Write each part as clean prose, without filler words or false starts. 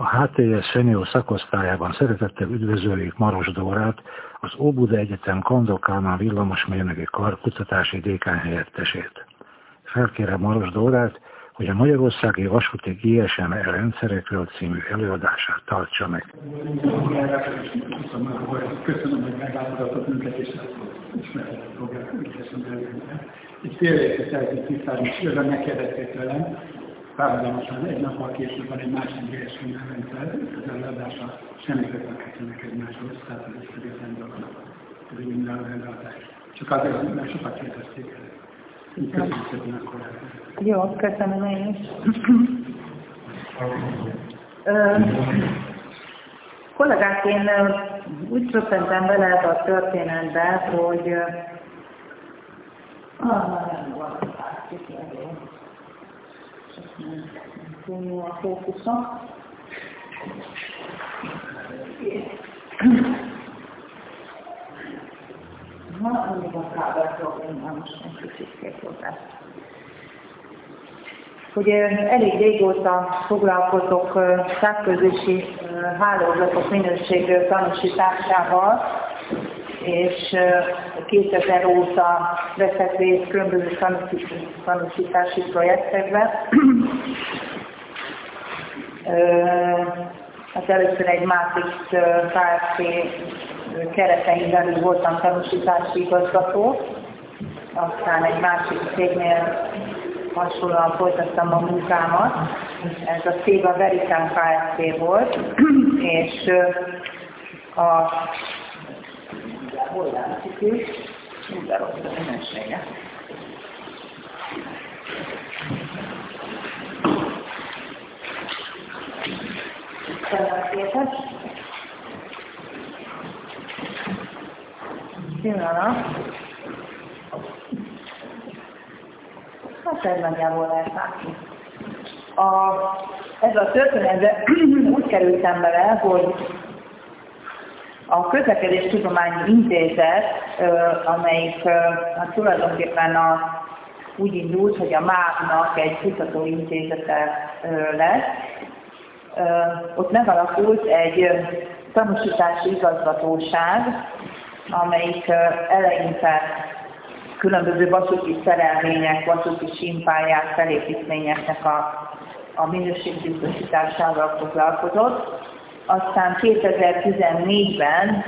HTS Senior szakosztályában szeretettel üdvözöljük Maros Dórát, az Óbuda Egyetem Kandor Kálmán villamosmérnöki kar kutatási dékán helyettesét. Felkérem Maros Dórát, hogy a Magyarországi Vasúti GSM rendszerekről című előadását tartsa meg. Köszönöm, hogy meglátogatott minket, és ismertetett fogják GSM-re. Egy félreértést szeretnék tisztázni, és őben megkérdezték tőlem, párhuzamosan egy nappal később van egy másik GSM rendszer, az előadása semmi kötelekednek egymáshoz, tehát ez is független dolognak. Ez egy minden előadás. Csak azért, mert sokat kérdezték el. Köszönöm szépen akkor. Jó, köszönöm én is. Kollégák, én úgy csöppentem bele ebbe a történetbe, hogy nem van a fókusza. Mindig a kábel problémám, most egy kicsit képhozzá. Hogy elég régóta foglalkozok távközlési hálózatok minőségű tanúsításával, és 2000 óta veszek részt különböző tanúsítási projektekben. Hát először egy Matrix Kft. Keretein belül voltam tanúsítási igazgató, aztán egy másik cégnél hasonlóan folytattam a munkámat. Ez a cég a Veritán Kft. Volt, és hol látszik is? De rossz a minősége. Köszönöm. Pillanat. Hát ez nagyjából lehet látni. Ezzel a történetben úgy kerültem bele, hogy a Közlekedéstudományi Intézet, amelyik tulajdonképpen úgy indult, hogy a MÁV-nak egy kutatóintézete lett, ott megalakult egy tanúsítási igazgatóság, amelyik eleinte különböző vasúti szerelvények, vasúti sínpályák, felépítményeknek a minőségbiztosításával foglalkozott. Aztán 2014-ben,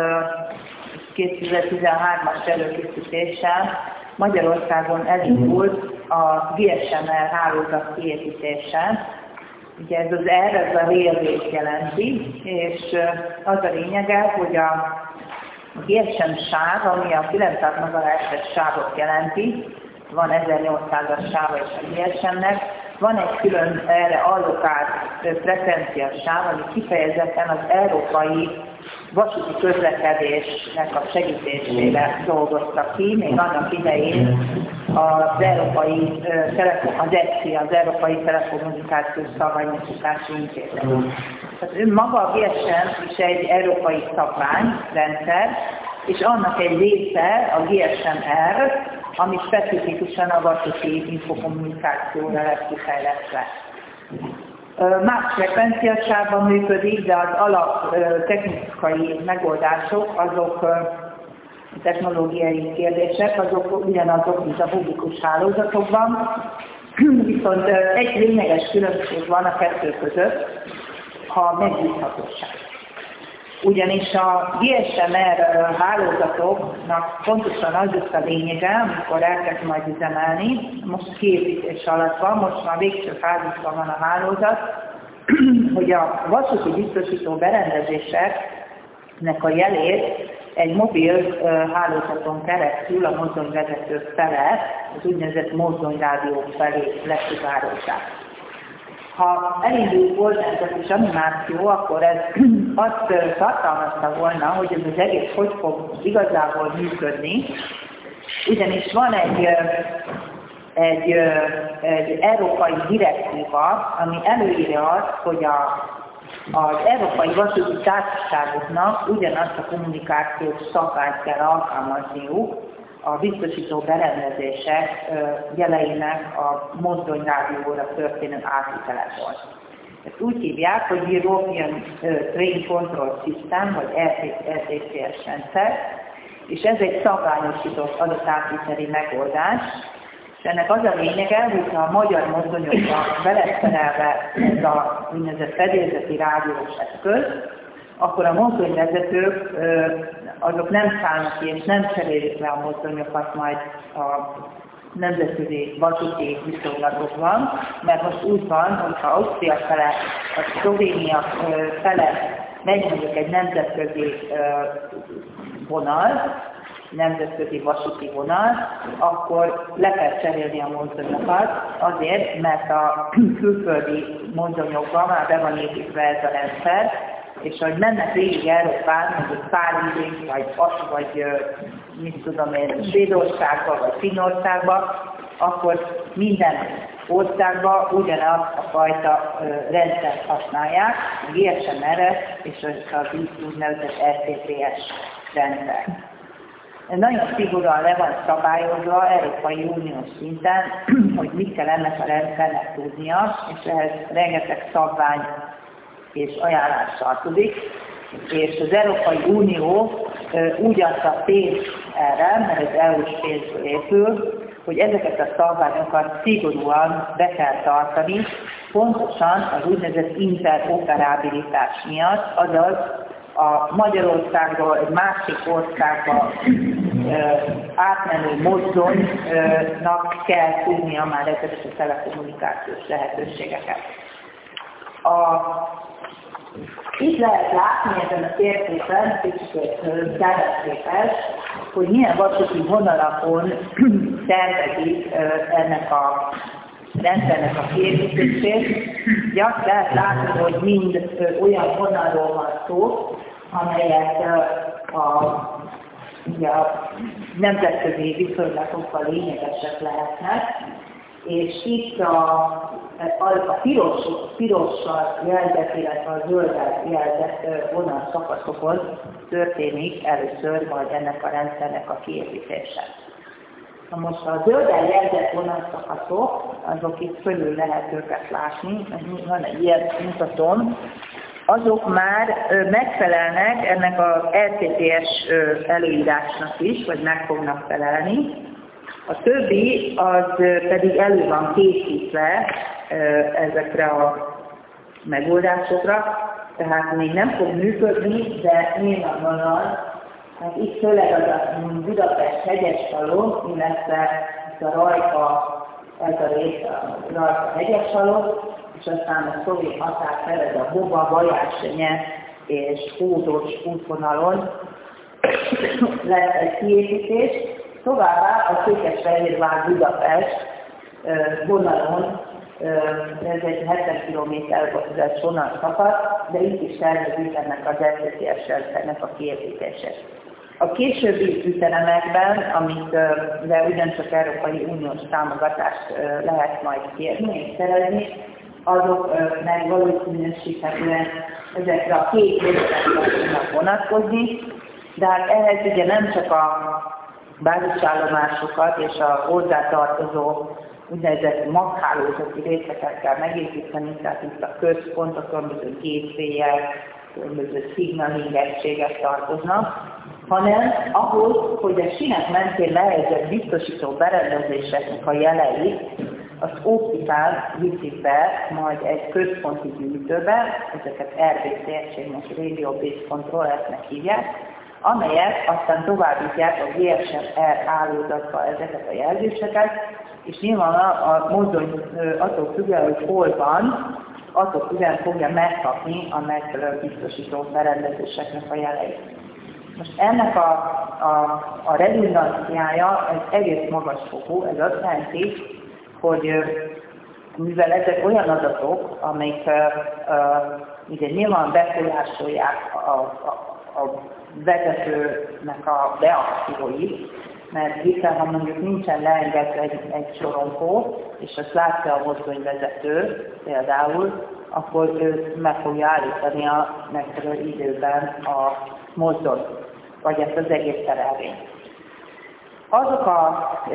2013-as előkészítéssel Magyarországon elindult a GSM-R hálózat kiépítése. Ugye ez az R, ez a railway jelenti, és az a lényege, hogy a GSM sáv, ami a 900 MHz-es sávot jelenti, van 1800-as sáva is a GSM-nek, van egy külön erre allokált frekvencia sáv, ami kifejezetten az európai vasúti közlekedésnek a segítésére dolgozta ki, még annak idején az Európai az Európai Telekommunikációs Szabványosítási Intézet. Tehát maga a GSM is egy európai szabványrendszer, és annak egy része a GSM-R, ami specifikusan a vasúti infokommunikációra lett kifejlesztve. Más frekvenciasában működik, de az alap technikai megoldások, azok technológiai kérdések, azok ugyanazok, mint a publikus hálózatokban, viszont egy lényeges különbség van a kettő között, a megbízhatóság. Ugyanis a GSM-R hálózatoknak pontosan az lesz a lényege, amikor elkezd majd üzemelni, most kiépítés alatt van, most már végső fázisban van a hálózat, hogy a vasúti biztosító berendezéseknek a jelét egy mobil hálózaton keresztül a mozdonyvezetők fele, az úgynevezett mozdonyrádiók felé lesugározzák. Ha elindult volna ez a kis animáció, akkor ez azt tartalmazta volna, hogy ez az egész hogy fog igazából működni, ugyanis van egy európai direktíva, ami előírja azt, hogy az európai vasúti társaságoknak ugyanazt a kommunikációs szabványt kell alkalmazniuk a biztosító berendezések jeleinek a mozdonyrádióra történő átvitelekor. Ezt úgy hívják, hogy European Train Control System, vagy ETCS rendszer, és ez egy szabványosított adatátviteli megoldás, és ennek az a lényege, hogyha a magyar mozdonyokba be lesz szerelve ez a úgynevezett fedélzeti rádiós eszköz, akkor a mozdonyvezetők azok nem szállnak ki, és nem cserélik le a mozdonyokat majd a nemzetközi vasúti viszonylatokban, mert most úgy van, hogyha Ausztria fele, a Szlovénia fele megy mondjuk egy nemzetközi vonal, nemzetközi vasúti vonal, akkor le kell cserélni a mozdonyokat azért, mert a külföldi mozdonyokban már be van építve ez a rendszer, és hogy mennek végig Európán, mondjuk Párizsig, vagy mit tudom én, Svédországba, vagy Finnországba, akkor minden országban ugyanazt a fajta rendszert használják, GSM-re és az úgynevezett RTPS rendszer. Ez nagyon szigorúan le van szabályozva Európai Uniós szinten, hogy mit kell ennek a rendszernek tudnia, és ehhez rengeteg szabvány és ajánlás tartozik, és az Európai Unió úgy adta pénzt erre, mert az EU-s pénzből épül, hogy ezeket a szabványokat szigorúan be kell tartani, pontosan az úgynevezett interoperabilitás miatt, azaz a Magyarországról egy másik országba átmenő mozdonynak kell tudnia már ezeket a telekommunikációs lehetőségeket. Itt lehet látni ezen a térképen, kicsit tervetképes, hogy milyen vasúti vonalakon tervezik ennek a rendszernek a kiépítését. Ugye azt lehet látni, hogy mind olyan vonalról van szó, amelyek ugye a nemzetközi viszonylatokban lényegesek lehetnek, és itt a pirossal jelzett, illetve a zölddel jelzett vonalszakaszokon történik először majd ennek a rendszernek a kiépítése. Na most a zölddel jelzett vonalszakaszok, azok itt fölül lehet őket látni, van egy ilyen mutatom, azok már megfelelnek ennek az RTPS előírásnak is, vagy meg fognak felelni. A többi az pedig elő van készítve ezekre a megoldásokra, tehát még nem fog működni, de nyilvánvalóan, hát itt főleg az a Budapest hegyesfalon, illetve itt a Rajka, ez a rész a Rajka hegyesfalon, és aztán a szovjet határ fel, ez a Boba, Bajássenye és Hódos útvonalon lesz egy kiépítés. Továbbá a Székesfehérvár Budapest vonalon, ez egy 70 km-es vonalszakasz, de itt is tervezik ennek az RTPS rendszernek a kiépítését. A későbbi ütemekben, amikre ugyancsak Európai Uniós támogatást lehet majd kérni és szerezni, azok meg valószínűsíthetően ezekre a két részletre tudnak vonatkozni, de hát ehhez ugye nem csak a bázisállomásokat és a hozzátartozó úgynevezett maghálózati részeket kell megépíteni, tehát itt a központ, a különböző gateway-ek, különböző signaling egységek tartoznak, hanem ahhoz, hogy a sínek mentén lehelyezett biztosító berendezéseknek a jeleit az optikán viszik be majd egy központi gyűjtőbe, ezeket RBC egységnek, Radio Base Controllernek hívják, amelyek aztán továbbítják a GSM-R hálózatba ezeket a jelzéseket, és nyilván a mozdony attól függően, hogy hol van, attól függően fogja megkapni a megfelelő biztosító berendezéseknek a jeleit. Most ennek a redundanciája egy egész magas fokú, ez azt jelenti, hogy mivel ezek olyan adatok, amik ugye nyilván befolyásolják a vezetőnek a beakcióit, mert hiszen ha mondjuk nincsen leengedve egy sorompó, és azt látja a mozdonyvezető például, akkor ő meg fogja állítani a megfelelő időben a mozdony, vagy ezt az egész terelvényt. Azok az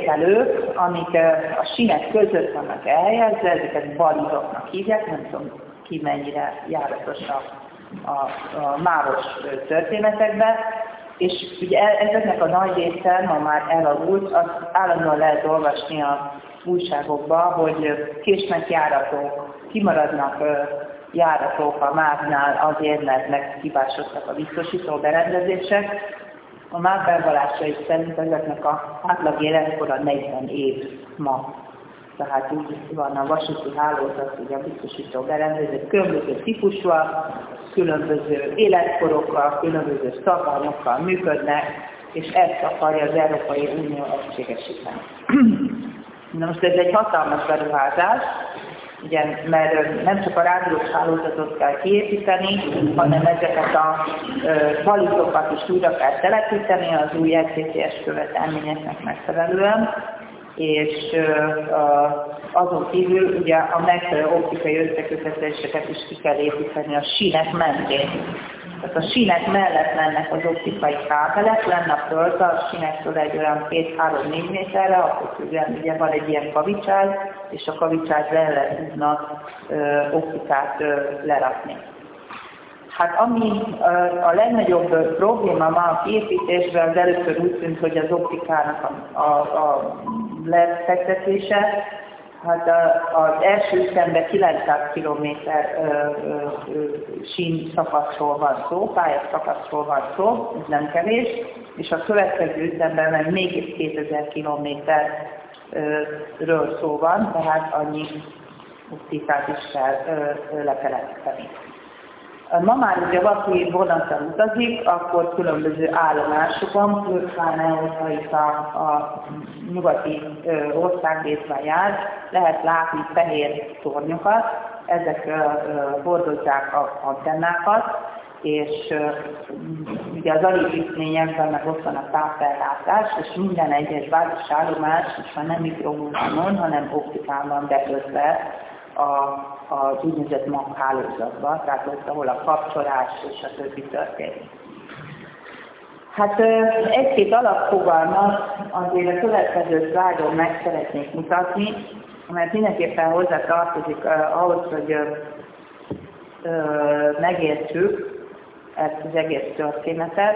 érzékelők, amik a sínek között vannak elhelyezve, ezeket balizoknak hívják, nem tudom, ki mennyire járatos a máros történetekben. És ugye ezeknek a nagy része ma már elavult, azt állandóan lehet olvasni a újságokban, hogy késnek járatok, kimaradnak járatok a MÁV-nál azért, mert meghibásodtak a biztosító berendezések. A MÁV bevallásai szerint ezeknek a átlag életkora 40 év ma. Tehát úgy van a vasúti hálózat, ugye a biztosító berendezések különböző típusúak, különböző életkorokkal, különböző szabványokkal működnek, és ezt akarja az Európai Unió egységesíteni. Na most ez egy hatalmas beruházás, ugye, mert nem csak a rádiós hálózatot kell kiépíteni, hanem ezeket a balitokat is újra kell telepíteni az új FTTS követelményeknek megfelelően, és azon kívül ugye a megfelelő optikai összeköttetéseket is ki kell építeni a sínek mentén. Tehát a sínek mellett mennek az optikai kábelek, lenne a föld a sínektől egy olyan 2-3-4 méterre, akkor ugye van egy ilyen kavicsáz, és a kavicsáz le tudnak optikát lerakni. Hát ami a legnagyobb probléma ma a kiépítésben, az először úgy tűnt, hogy az optikának a lefektetése, hát az első üzemben 900 km sín szakaszról van szó, pályaszakaszról van szó, ez nem kevés, és a következő üzemben meg még 2000 kilométerről szó van, tehát annyi optikát is kell lekeletíteni. Ma már ugye valaki vonattal utazik, akkor különböző állomásokon, pláne hogyha itt a nyugati országrészben jár, lehet látni fehér tornyokat, ezek hordozzák az antennákat, és ugye az alipítményekben meg ott van a távellátás, és minden egyes bázisállomás is már nem mikrohullámon, hanem optikán van bekötve az úgynevezett MAP hálózatba, tehát ott, ahol a kapcsolás és a többi történik. Hát egy-két alapfogalmat azért a következő szlájdon meg szeretnék mutatni, mert mindenképpen hozzá tartozik ahhoz, hogy megértsük ezt az egész történetet.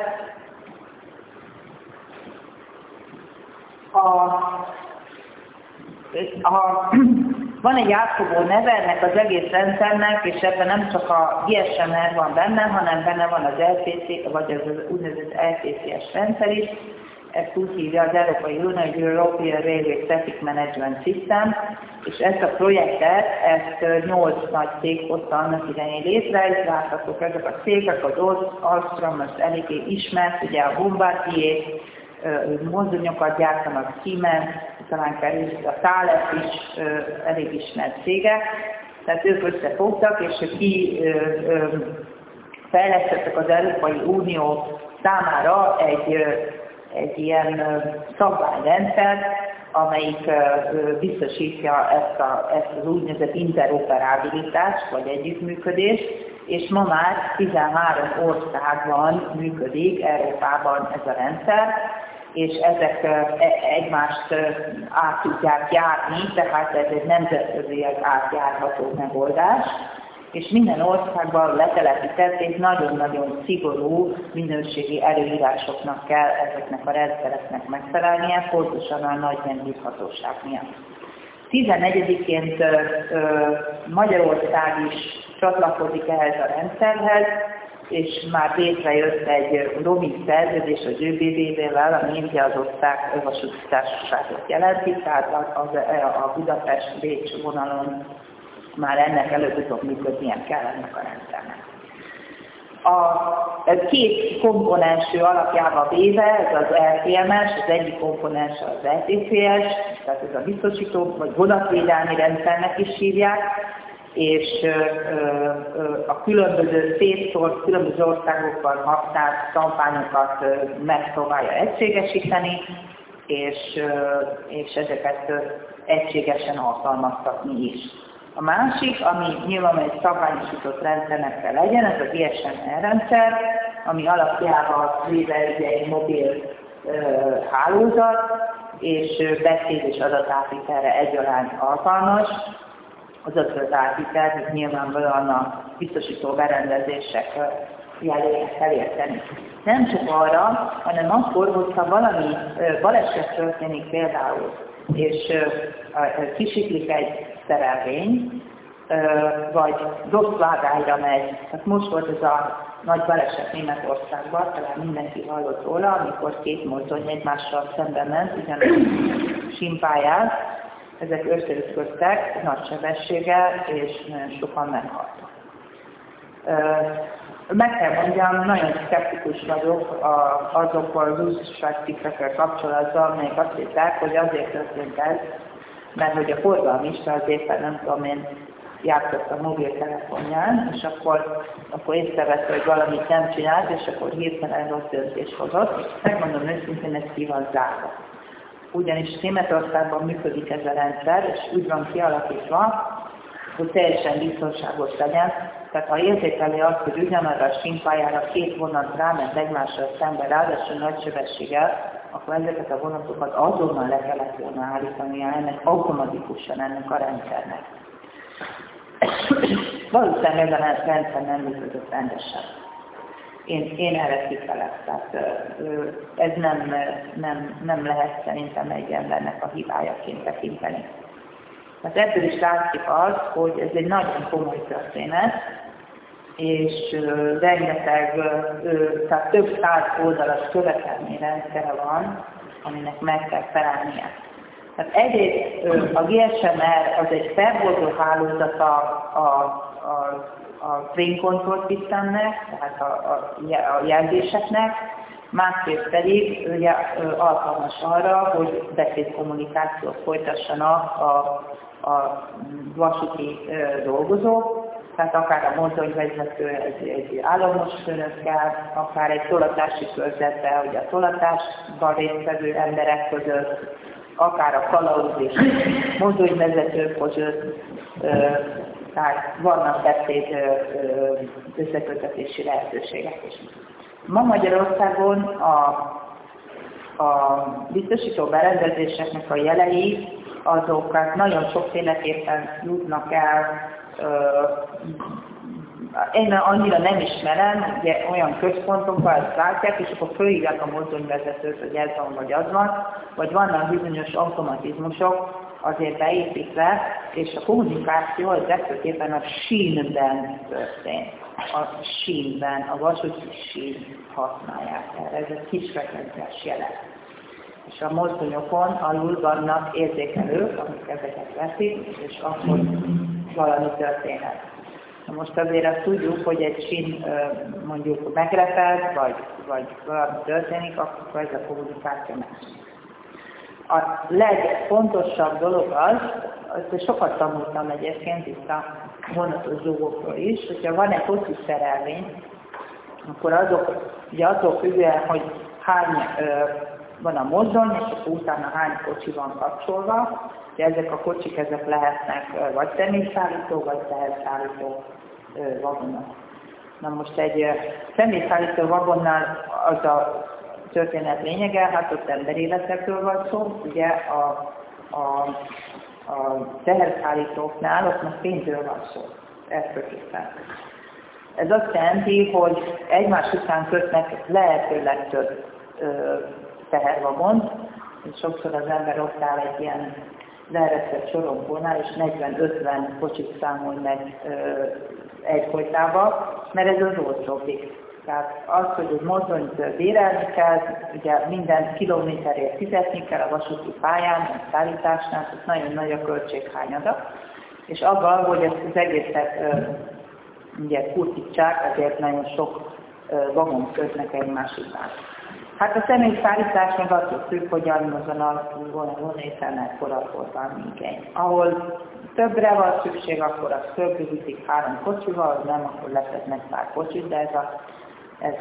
Van egy átfogó neve ennek az egész rendszernek, és ebben nem csak a GSMR van benne, hanem benne van az LTC, vagy az úgynevezett LTCS rendszer is. Ezt úgy hívja az Európai Unió, hogy European Railway Traffic Management System, és ezt a projektet, ezt 8 nagy cég hozta annak idején létre, és láthatók ezek a cégek, az Alstom, az eléggé ismert, ugye a Bombardier, mozdonyokat gyártanak, Siemens, talán kevésbé a Thales is elég ismert cégek, tehát ők összefogtak, és fejlesztettek az Európai Unió számára egy ilyen szabványrendszert, amelyik biztosítja ezt az úgynevezett interoperabilitást, vagy együttműködést, és ma már 13 országban működik Európában ez a rendszer, és ezek egymást át tudják járni, tehát ez egy nemzetközileg átjárható megoldás, és minden országban letelepített és nagyon-nagyon szigorú minőségi előírásoknak kell ezeknek a rendszereknek megfelelnie, pontosan a nagy megbízhatóság miatt. 14-ként Magyarország is csatlakozik ehhez a rendszerhez, és már létrejött egy roaming szerződés az ÖBB-vel, ami ugye az osztrák vasúti társaságot jelenti, tehát a Budapest-Bécs vonalon már ennek előbb-utóbb működnie kell ennek a rendszernek. A két komponensű alapjába véve, ez az RTMS, az egyik komponens az LTCS, tehát ez a biztosító vagy vonatvédelmi rendszernek is hívják, és a különböző különböző országokban használt szabványokat megpróbálja egységesíteni, és ezeket egységesen alkalmaztatni is. A másik, ami nyilván egy szabványosított rendszernek kell legyen, ez a GSMR rendszer, ami alapjában véve egy mobil hálózat, és beszéd és adatátvitelre egyaránt alkalmas, az ötletállítás nyilvánvalóan a biztosító berendezések jelét elérteni. Nem csak arra, hanem akkor, hogyha valami baleset történik például, és kisiklik egy szerelvény, vagy rossz vágályra megy. Tehát most volt ez a nagy baleset Németországban, talán mindenki hallott róla, amikor két mozdony egymással szemben ment, ugyanaz simpályán, ezek összeütköztek nagy sebességgel, és nagyon sokan meghaltak. Meg kell mondjam, nagyon szkeptikus vagyok azokkal az újságcikkekkel kapcsolatban, amelyek azt hitták, hogy azért történt ez, mert hogy a forgalmista az éppen nem tudom én játszott a mobiltelefonján, és akkor észrevette, hogy valamit nem csinált, és akkor hirtelen rossz döntést hozott. Megmondom őszintén, ez ki van zárva. Ugyanis Németországban működik ez a rendszer, és úgy van kialakítva, hogy teljesen biztonságos legyen. Tehát ha érzékeli azt, hogy ugyanarra a simpályára két vonat ráment egymással szemben, ráadásul nagy sebességgel, akkor ezeket a vonatokat azonnal le kellett volna állítania automatikusan ennek a rendszernek. Valószínűleg a rendszer nem működött rendesen. Én erre kifelek, tehát ez nem lehet szerintem egy embernek a hibájaként tekinteni. Tehát ebből is látszik az, hogy ez egy nagyon komoly történet, és rengeteg, tehát több száz oldalas követelményrendszere van, aminek meg kell felelnie. Tehát egyrészt a GSMR az egy felboldó hálózata a train control systemnek, tehát a jelzéseknek, másrészt pedig ugye, alkalmas arra, hogy beszédkommunikációt folytassanak a vasúti dolgozók, tehát akár a mozdonyvezető egy állomos főnökkel, akár egy tolatási körzettel, hogy a tolatásban résztvevő emberek között, akár a kalauz és mozdonyvezetők között, tehát vannak beszéd összekötetési lehetőségek is. Ma Magyarországon a biztosító berendezéseknek a jelei, azokat nagyon sokféleképpen jutnak el. Én annyira nem ismerem, ugye olyan központokban ezt látják, és akkor fölhívják a mozdonyvezetőt, hogy ez van, vagy az van, vagy vannak bizonyos automatizmusok azért beépítve, és a kommunikáció az legfőképpen a sínben történt. A sínben, a vasúti sín használják erre, ez egy kis frekvenciás jelet. És a mozdonyokon alul vannak érzékelők, amik ezeket veszik, és akkor valami történhet. Na most azért azt tudjuk, hogy egy sín mondjuk megreped, vagy valami történik, akkor ez a kommunikáció más. A legfontosabb dolog az sokat tanultam egyébként itt a vonatos dolgokról is, hogyha van egy kocsi szerelvény, akkor azok, ugye attól függően, hogy hány van a mozdony, és akkor utána hány kocsi van kapcsolva, ugye ezek a kocsik ezek lehetnek vagy személyszállító, vagy teherszállító vagonok. Na most egy személyszállító vagonnál az a történet lényege, hát ott emberéletekről van szó, ugye a teherszállítóknál ott most pénzről van szó, eszközképpen. Ez azt jelenti, hogy egymás után kötnek lehetőleg több tehervagont, és sokszor az ember ott áll egy ilyen leeresztett sorompónál, és 40-50 kocsit számol meg egyfolytában, mert ez az olcsóbbik. Tehát az, hogy egy mozdonyt bérelni kell, ugye minden kilométerért fizetni kell a vasúti pályán, a szállításnál, ez nagyon nagy a költséghányada. És abban, hogy ezt az egészet ugye kurtítsák, ezért nagyon sok vagon kötnek egymás után. Hát a személyszállítás meg attól függ, hogy azon a vonaton éppen mekkora forgalmi igény. Ahol többre van szükség, akkor az több viszik 3 kocsival, nem, akkor leszednek pár kocsit, de ez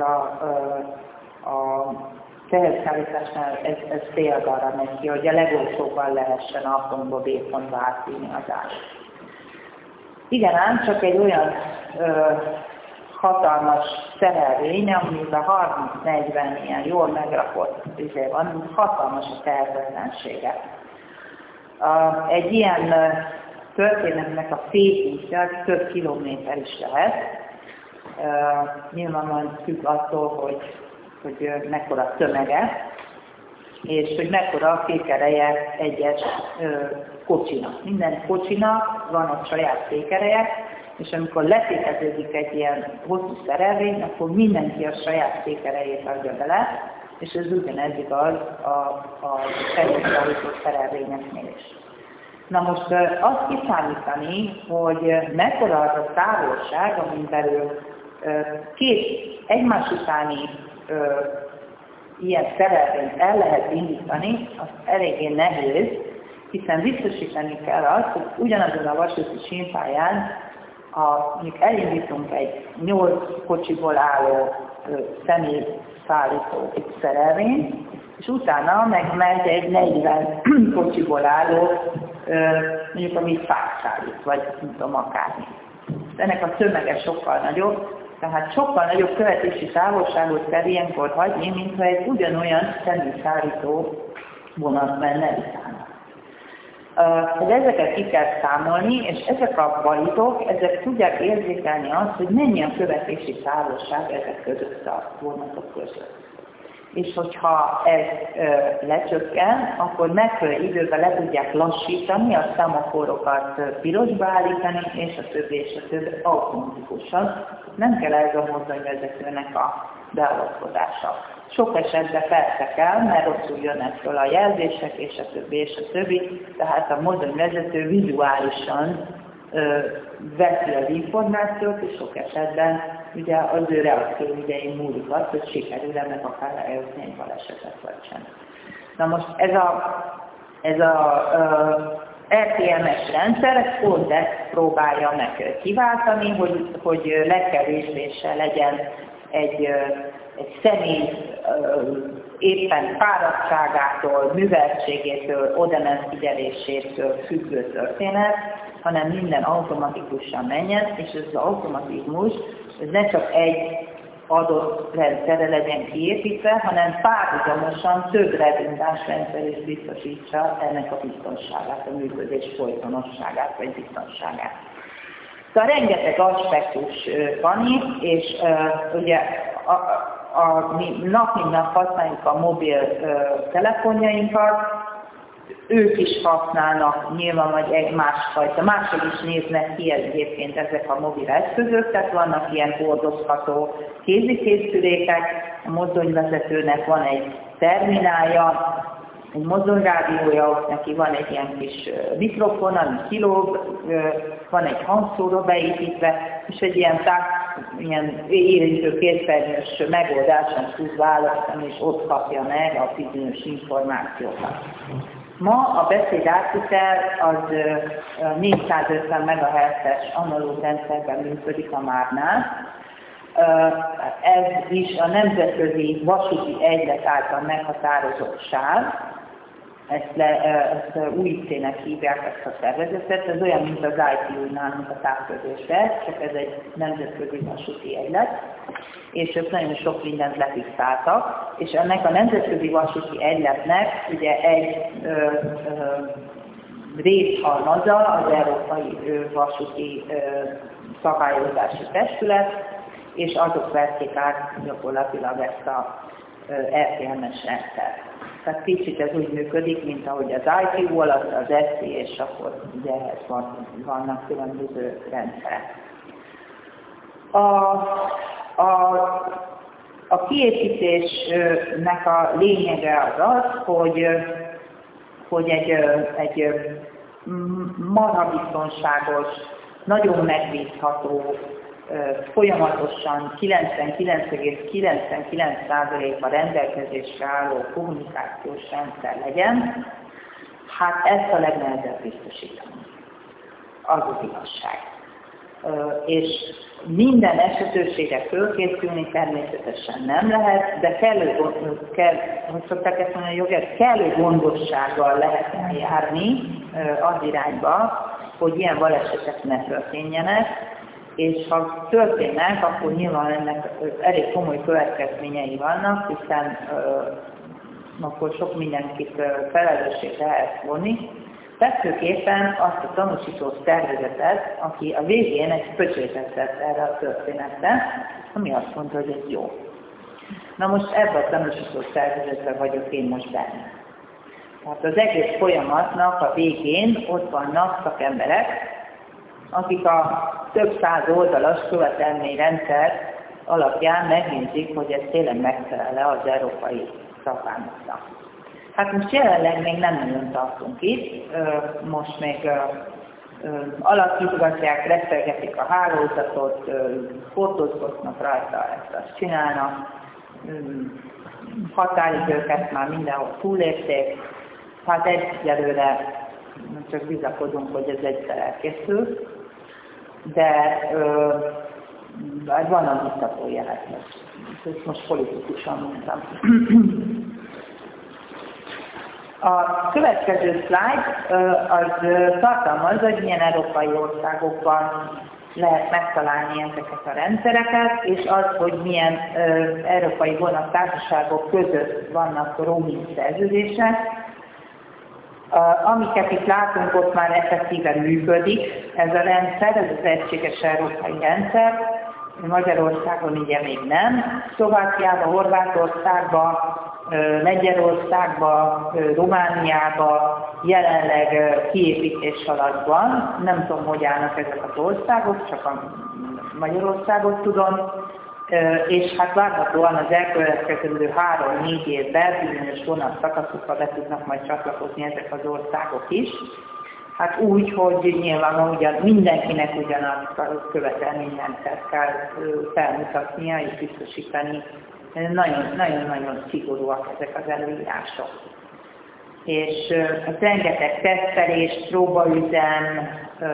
a teherszállításnál ez féldalra megy ki, hogy a legolcsóbban lehessen A pontból B pontba átvinni az árat. Igen, ám csak egy olyan hatalmas szerelvény, amiben 30-40 ilyen jól megrakott van, hatalmas a tervezetlensége. Egy ilyen történetnek a félútja több kilométer is lehet. Nyilvánvalóan függ attól, hogy mekkora tömege, és hogy mekkora a fékereje egyes kocsinak. Minden kocsinak van egy saját fékereje, és amikor lefékeződik egy ilyen hosszú szerelvény, akkor mindenki a saját fékerejét adja bele, és ez ugyanez igaz a fejlesztő szerelvényeknél is. Na most azt kiszámítani, hogy mekkora az a távolság, amin belül két egymás utáni ilyen szerelvényt el lehet indítani, az eléggé nehéz, hiszen biztosítani kell azt, hogy ugyanazon a vasúti sínpályán, mondjuk elindítunk egy 8 kocsiból álló személyszállító szerelvényt, és utána megmegy egy 40 kocsiból álló, mondjuk ami fát szállít, vagy nem tudom, akármi. Ennek a tömege sokkal nagyobb, tehát sokkal nagyobb követési távolságot kell ilyenkor hagyni, mintha egy ugyanolyan személyszállító vonat menne utána. Ezeket ki kell számolni, és ezek a balitok, ezek tudják érzékelni azt, hogy mennyi a követési távolság ezek között a vonatok között. És hogyha ez lecsökken, akkor megfelelő időben le tudják lassítani, a szemaforokat pirosba állítani, és a többi automatikusan. Nem kell ez a mozdonyvezetőnek a beavatkozása. Sok esetben persze kell, mert rosszul jönnek föl a jelzések, és a többi, tehát a mozdonyvezető vizuálisan veszi az információt, és sok esetben ugye az ő reakció idején múlik az, hogy sikerül-e meg akár eljözni egy balesetet vagy sem. Na most ez a RTMS rendszer pont ezt próbálja meg kiváltani, hogy legkevésbé se legyen egy személy éppen fáradtságától, műveltségétől, oda-ment figyelésétől függő történet, hanem minden automatikusan menjen, és ez az automatizmus ez ne csak egy adott rendszerre legyen kiépítve, hanem párhuzamosan több redundáns rendszer is biztosítsa ennek a biztonságát, a működés folytonosságát vagy biztonságát. Szóval rengeteg aspektus van itt, és ugye mi nap mint nap használjuk a mobil telefonjainkat, ők is használnak nyilván vagy egy másfajta, máshogy is néznek ki egyébként ezek a mobil eszközök, tehát vannak ilyen hordozható kézikészülékek, a mozdonyvezetőnek van egy terminálja, egy mozdonyrádiója, neki van egy ilyen kis mikrofon, ami kilóg, van egy hangszóró beépítve, és egy ilyen érintő képernyős megoldáson tud választani, és ott kapja meg a bizonyos információkat. Ma a beszéd átvitel az 450 MHz-es analóg rendszerben működik a Márnál. Ez is a Nemzetközi Vasúti Egylet által meghatározott sáv. Ezt UIC-nek hívják ezt a szervezetet, ez olyan, mint az ITU nálunk a távközlésre, csak ez egy nemzetközi vasúti egylet, és ők nagyon sok mindent lefixáltak, és ennek a nemzetközi vasúti egyletnek ugye egy részhalmaza az Európai Vasúti Szabályozási Testület, és azok vették át gyakorlatilag ezt a RTMS rendszert. Tehát kicsit ez úgy működik, mint ahogy az ITU alatt, az SC, és akkor ugye ehhez vannak különböző rendszerek. A kiépítésnek a lényege az, hogy egy marha biztonságos, nagyon megbízható, folyamatosan 99,99%-a rendelkezésre álló kommunikációs rendszer legyen, hát ezt a legnehezebb biztosítani. Az az igazság. És minden esetőségre fölkészülni természetesen nem lehet, de kellő gondossággal lehet eljárni az irányba, hogy ilyen balesetek ne történjenek, és ha történnek, akkor nyilván ennek elég komoly következményei vannak, hiszen akkor sok mindenkit felelősségre lehet vonni. Legfőképpen azt a tanúsító szervezetet, aki a végén egy pöcsétet tett erre a történetre, ami azt mondta, hogy ez jó. Na most ebben a tanúsító szervezetben vagyok én most benne. Tehát az egész folyamatnak a végén ott vannak szakemberek, akik a több száz oldalas követelményrendszer alapján megnézik, hogy ez tényleg megfelel-e az európai szabványoknak. Hát most jelenleg még nem nagyon tartunk itt, most még alakítgatják, reszelgetik a hálózatot, fotózgatnak rajta, ezt csinálnak, határidőket már mindenhol túlérték, hát egyelőre csak bizakodunk, hogy ez egyszer elkészül, de van a biztató jelet, ezt most politikusan mondtam. A következő slide az tartalmaz, hogy milyen európai országokban lehet megtalálni ezeket a rendszereket, és az, hogy milyen európai vonattársaságok között vannak roaming szerződések. Amiket itt látunk, ott már effektíven működik ez a rendszer, ez az egységes európai rendszer. Magyarországon ugye még nem. Szlovákiában, Horvátországban, Lengyelországban, Romániában jelenleg kiépítés alatt van. Nem tudom, hogy állnak ezek az országok, csak a Magyarországot tudom. És hát várhatóan az elkövetkező 3-4 évben bizonyos vonatszakaszokra be tudnak majd csatlakozni ezek az országok is. Hát úgy, hogy nyilván mindenkinek ugyanazt a követelményrendszert kell felmutatnia és biztosítani. Nagyon-nagyon szigorúak ezek az előírások. És rengeteg tesztelés, próbaüzem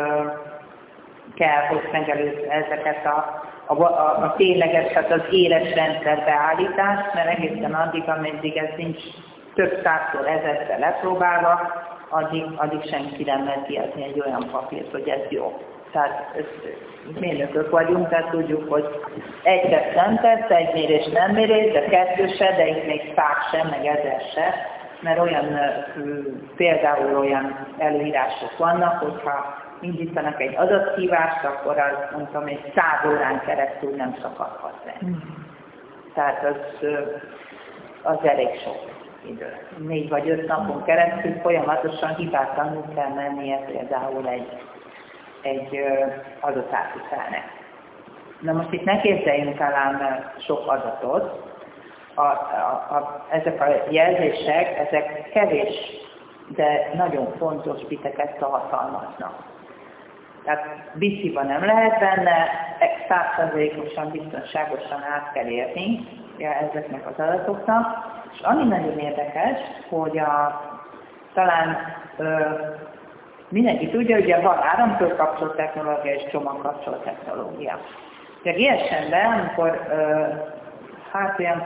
kell, hogy megelőzze ezeket a tényleges, tehát az éles rendszer beállítást, mert egészen addig, ameddig ez nincs több százszor, ezerszer lepróbálva, addig senki nem mer kiadni egy olyan papírt, hogy ez jó. Tehát mérnökök vagyunk, tehát tudjuk, hogy egy teszt nem tesz, egy mérés nem mérés, de 2 se, de itt még 100 sem, meg 1000 se, mert például olyan előírások vannak, hogyha indítanak egy adathívást, akkor az, mondtam, egy 100 órán keresztül nem szakadhat le. Tehát az elég sok idő. 4 vagy 5 napon keresztül folyamatosan hibátlanul kell mennie például egy adatátvitelnek. Na most itt ne képzeljünk talán sok adatot. Ezek a jelzések, ezek kevés, de nagyon fontos biteket tartalmaznak. Tehát bitsiban nem lehet benne, 100%-osan biztonságosan át kell érni ezeknek az adatoknak. És ami nagyon érdekes, hogy talán mindenki tudja, hogy van áramtól kapcsolt technológia és csomagkapcsolt technológia. A GSM-ben, amikor olyan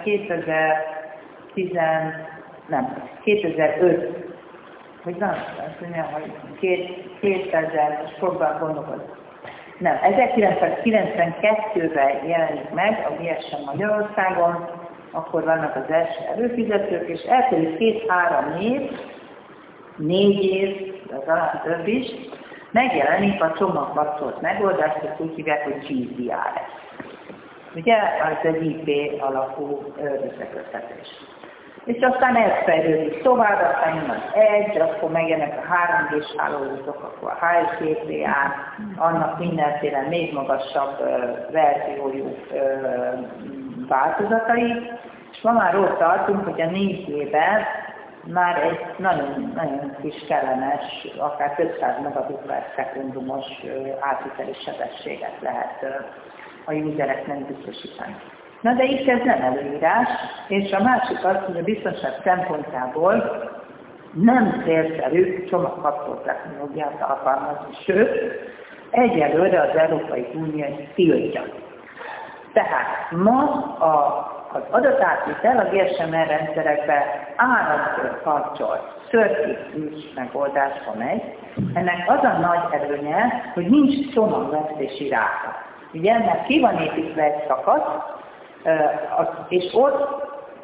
2005, hogy nem, azt mondja, hogy 2000, most próbál gondolkodni. Nem, 1992-ben jelenik meg a GSM Magyarországon, akkor vannak az első előfizetők, és eltelik 2-3 év, 4 év, de talán több is, megjelenik a csomagkapcsolt megoldás, ezt úgy hívják, hogy GPRS. Ugye, az egy IP alapú összeköttetés. És aztán elfejlődik tovább, aztán jön az Edge, akkor megjelennek a 3G-s hálózatok, akkor a HSGPA, annak mindenféle még magasabb verziójú változatai, és ma már ott tartunk, hogy a 4G-ben már egy nagyon, nagyon kis kellemes, akár 500 megabit per szekundumos átviteli sebességet lehet a usereknek biztosítani. Na de itt ez nem előírás, és a másik az, hogy a biztonság szempontjából nem célszerű csomagkapcsolt technológiát alkalmazni, sőt, egyelőre az Európai Unió tiltja. Tehát ma az adatátvitel a GSM-R rendszerekben áramtól kapcsolt szörkészűs megoldásba megy. Ennek az a nagy előnye, hogy nincs csomagvesztési ráta. Ugye ennek ki van építve egy szakasz, és ott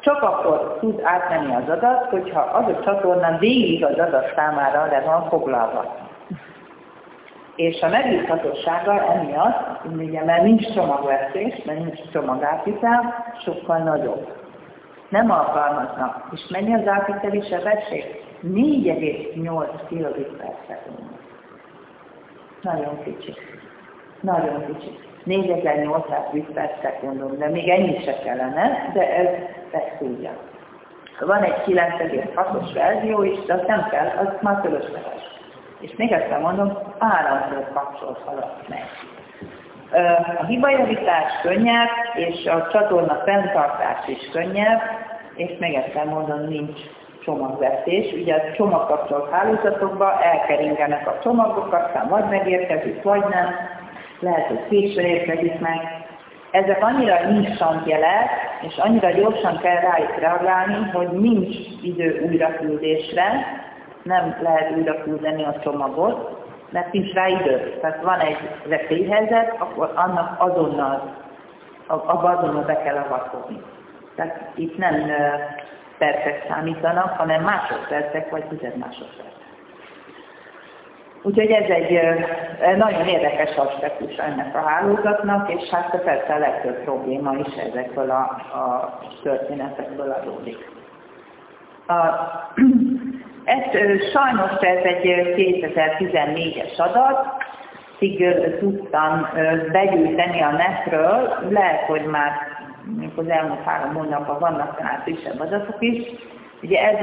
csak akkor tud átmenni az adat, hogyha az a csatorna végig az adat számára le van foglalva. És a megbízhatósága emiatt, ugye, mert nincs csomagvesztés, mert nincs csomagátvitel, sokkal nagyobb. Nem alkalmaznak. És mennyi az átviteli sebesség? 4,8 kbit/s. Nagyon kicsi. Nagyon kicsi. 4800 bit/s, de még ennyi se kellene, de ezt tudja. Van egy 9,6-os verzió is, de azt nem kell, az már fölösleges. És még egyszer mondom, áramtól kapcsolt alatt megy. A hibajavítás könnyebb, és a csatorna fenntartás is könnyebb, és még egyszer mondom, nincs csomagvesztés. Ugye a csomagkapcsolt hálózatokban elkeringenek a csomagok, aztán vagy megérkezik, vagy nem. Lehet, hogy későn érkezik meg. Ezek annyira instant jelek, és annyira gyorsan kell rájuk reagálni, hogy nincs idő újraküldésre, nem lehet újraküldeni a csomagot, mert nincs rá idő. Tehát van egy veszélyhelyzet, akkor annak azonnal be kell avatkozni. Tehát itt nem percek számítanak, hanem másodpercek vagy 10 másodpercek. Úgyhogy ez egy nagyon érdekes aspektus ennek a hálózatnak, és hát persze a legtöbb probléma is ezekből a történetekből adódik. Sajnos ez egy 2014-es adat, tudtam begyűjteni a netről, lehet, hogy már az elmúlt 3 hónapban vannak talán frissebb adatok is. Ugye ez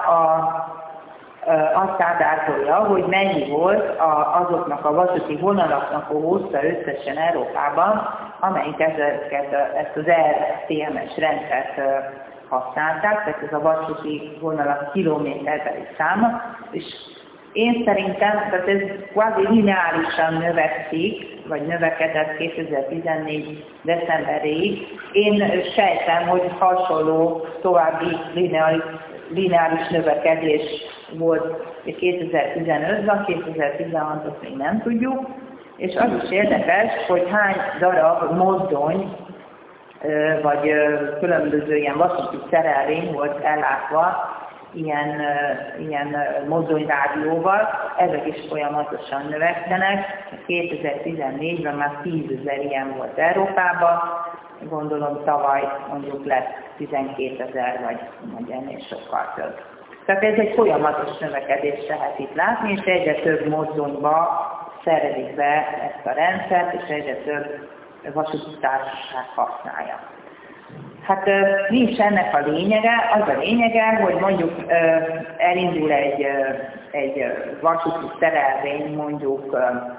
azt ádárolja, hogy mennyi volt azoknak a vasúti vonalaknak a hossza összesen Európában, amelyik ezt az RTMS rendszert használták, tehát ez a vasúti vonalak kilométerbeli száma, és én szerintem, tehát ez kvázi lineárisan növekszik, vagy növekedett 2014. decemberéig. Én sejtem, hogy hasonló további lineáris növekedés volt 2015-ben, 2016-ban még nem tudjuk, és az is érdekes, hogy hány darab mozdony, vagy különböző ilyen vasúti szerelvény volt ellátva ilyen mozdonyrádióval, ezek is folyamatosan növekszenek. 2014-ben már 10 000 ilyen volt Európában, gondolom tavaly mondjuk lesz 12 000 vagy ennél sokkal több. Tehát ez egy folyamatos növekedést lehet itt látni, és egyre több mozdonyba szerelik be ezt a rendszert, és egyre több vasúti társaság használja. Hát mi is ennek a lényege? Az a lényege, hogy mondjuk elindul egy vasúti szerelvény mondjuk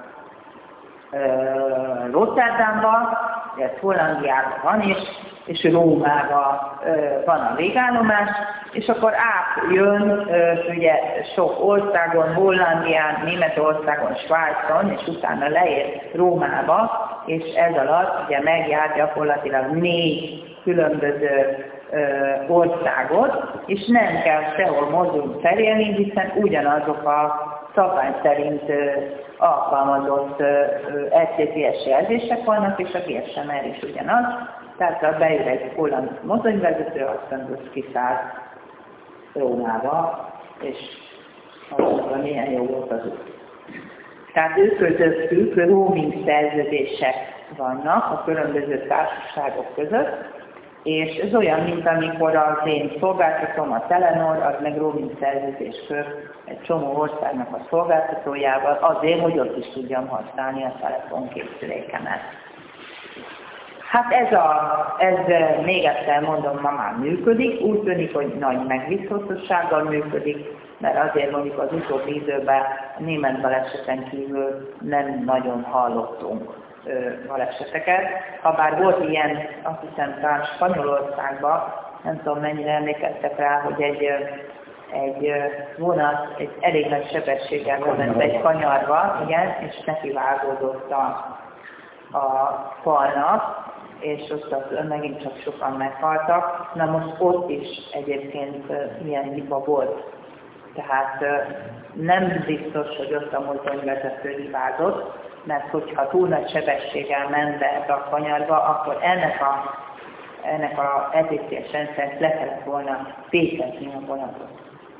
Rotterdamba, ez Hollandiában van, és Rómában van a végállomás, és akkor átjön ugye sok országon, Hollandián, Németországon, Svájcon, és utána leér Rómába, és ez alatt ugye megjár gyakorlatilag 4 különböző országot, és nem kell sehol mozgót cserélni, hiszen ugyanazok a szabvány szerint alkalmazott RTMS jelzések vannak, és a GSM-R is ugyanaz. Tehát ha beír egy holland mozdonyvezető, aztán kiszáll Rómába, és azonban milyen jó volt az út. Tehát ők közöttük roaming szerződések vannak a különböző társaságok között, és ez olyan, mint amikor az én szolgáltatom, a Telenor, az meg roaming szerződés köt egy csomó országnak a szolgáltatójával, azért, hogy ott is tudjam használni a telefonkészülékemet. Hát ez még egyszer mondom, ma már működik, úgy tűnik, hogy nagy megbízhatósággal működik, mert azért mondjuk az utóbbi időben a német baleseten kívül nem nagyon hallottunk baleseteket. Habár volt ilyen, azt hiszem, talán Spanyolországban, nem tudom mennyire emlékeztek rá, hogy egy vonat egy elég nagy sebességgel ment egy kanyarba, igen, és neki vágódott a falnak, és ott megint csak sokan meghaltak. Na most ott is egyébként ilyen hiba volt. Tehát nem biztos, hogy ott a mozdonyvezető hibázott, mert hogyha túl nagy sebességgel ment be ebbe a kanyarba, akkor ennek ennek a ETCS rendszert le kellett volna fékezni a vonatot.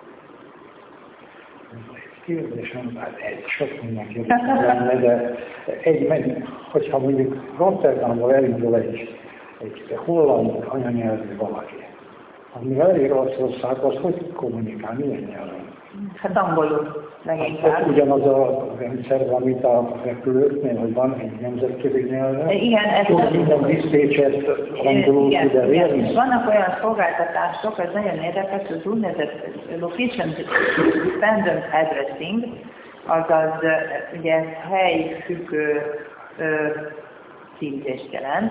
Kérdésem, már sok mindenki lenne, de hogyha mondjuk Rotterdamból elindul egy holland anyanyelvű valaki, amivel elér Olaszország, az hogy kommunikál, milyen nyelven? Hát angolul leginkább. Ugyanaz a rendszer, amit a repülőknél, hogy van egy nemzetközi nyelven. Igen, ez minden diszpécset angolul tud elérni. Vannak olyan szolgáltatások, ez nagyon érdekes, az úgynevezett Location Dependent Addressing, azaz ugye ez helyfüggő címzést jelent.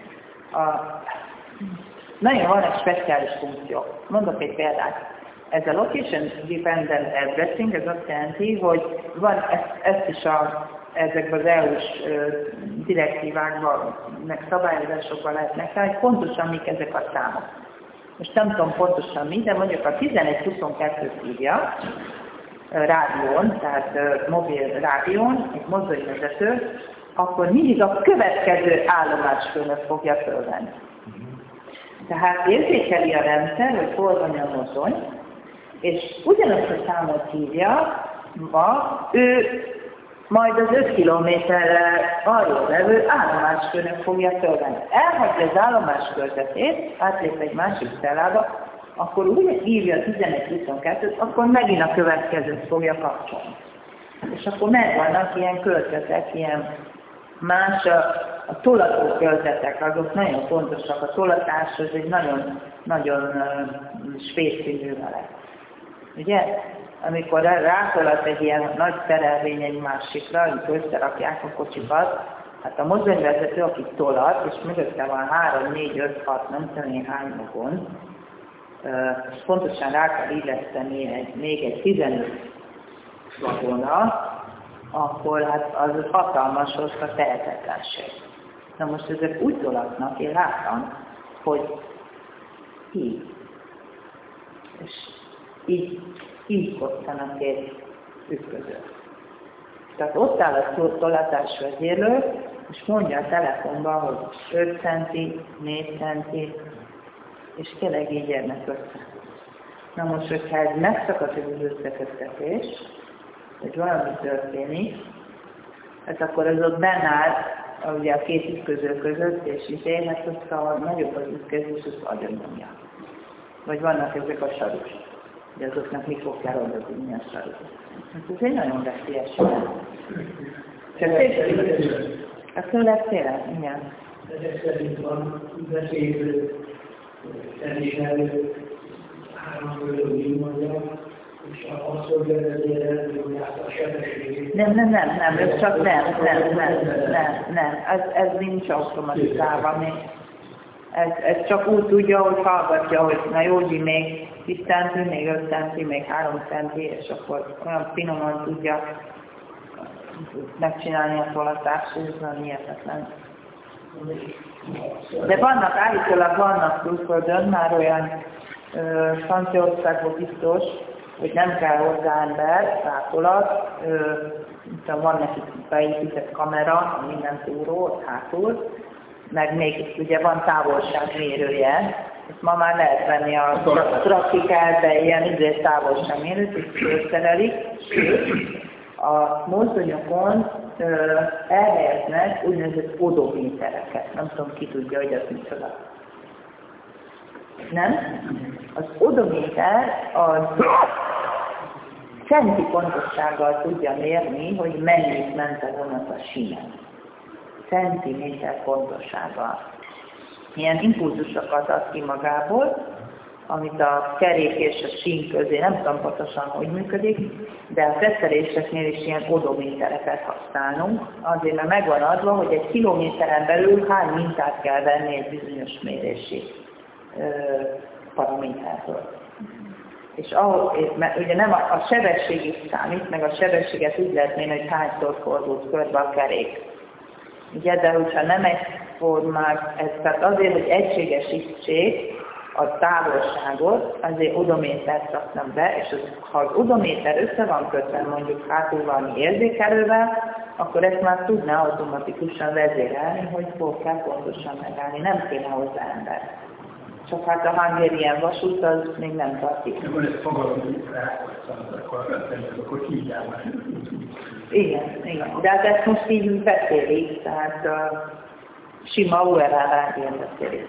Nagyon van egy speciális funkció. Mondok egy példát. Ez a Location Dependent Addressing, ez azt jelenti, hogy van ezt is ezekben az EU-s direktívákban, meg szabályozásokban lehet megtalálni, hogy pontosan mik ezek a számok. Most nem tudom pontosan mi, de mondjuk a 1122 hívja rádión, tehát mobil rádión, egy mozdonyvezető, akkor mindig a következő állomásfőnök fogja fölvenni. Tehát érzékeli a rendszer, hogy hol van a mozdony, és ugyanazt a számot hívja, ő majd az 5 kilométerre arról levő állomásfőnök fogja fölvenni. Elhagyja az állomáskörzetét, átlép egy másik cellába, akkor úgy írja a 11-22-t, akkor megint a következőt fogja kapcsolni. És akkor megvannak ilyen körzetek, ilyen más a tolató körzetek, azok nagyon fontosak. A tolatás az egy nagyon spészű művelet. Ugye? Amikor rátolat egy ilyen nagy szerelvény egy másikra, amikor összerakják a kocsikat, hát a mozdonyvezető, aki tolat, és mögötte van 3, 4, 5, 6, nem tudom én hány magon, és pontosan rá kell illeszteni még egy 15 vagonna, akkor hát az hatalmas a tehetetlenség. Na most ezek úgy tolatnak, én láttam, hogy így. És így kottanak egy ütköző. Tehát ott áll a tolatás vezérlő, és mondja a telefonban, hogy 5 centi, 4 centi, és tényleg így érnek össze. Na most, hogyha ez megszakad az összeköttetés, hogy valami történik, hát akkor az ott benne áll ugye a két ütköző között, és hát ott ha nagyobb az ütközés, az agyonnyomja. Vagy vannak ezek a sarus. De azoknak mikor kell odaadni a sarut. Ez egy nagyon veszélyes. Csak szép. A szőlek igen. Ezek szerint van beszélő, termékelő, háromfőről így mondja, és azt, hogy vezérelni a sebességét. Nem, ez csak nem. Ez nincs automatizálva még. Ez csak úgy tudja, hogy hallgatja, hogy na jó, még 10 centi, még 5 centi, még 3 centi, és akkor olyan finoman tudja megcsinálni a tolatást, hogy ez van hihetetlen. De állítólag vannak külföldön már olyan Franciaországban biztos, hogy nem kell hozzá ember, tátolat, van neki beépített kamera, minden túró, hátul, meg még ugye van távolságmérője, ezt ma már lehet venni a trafikálba ilyen távolságmérőt, és összerelik. A mozdonyokon elhelyeznek úgynevezett odométereket. Nem tudom, ki tudja, hogy ez micsoda. Nem? Az odométer az centi pontossággal tudja mérni, hogy mennyit ment a vonat a sínen. Centiméter pontossággal. Ilyen impulzusokat ad ki magából, amit a kerék és a sín közé, nem tudom pontosan, hogy működik, de a teszteléseknél is ilyen odométereket használunk, azért mert megvan adva, hogy egy kilométeren belül hány mintát kell venni egy bizonyos mérési paraméterről. És mert ugye nem a sebesség is számít, meg a sebességet úgy lehet mérni, hogy hányszor fordult körbe a kerék. Ugye, de hogyha nem egyformák, ez tehát azért, hogy egységesítsék, a távolságot, azért odométert raknak be, és ha az odométer össze van kötve mondjuk hátul valami érzékelővel, akkor ezt már tudná automatikusan vezérelni, hogy hol kell pontosan megállni, nem kéne hozzá ember. Csak hát a Hungarian vasút az még nem tartik. Akkor ezt fogalmazunk rá, akkor hívják. Igen. De hát ezt most így beszélik, tehát sima URL-rá ilyen beszélik.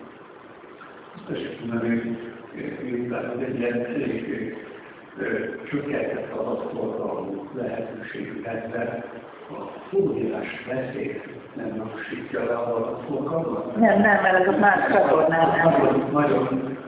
Miután az egy ilyen csökkentett adatforgalmú lehetőségekben a fordítás veszélyt nem napsítja le az adatforgalmat? Nem, mert azok más csatornák. Nagyon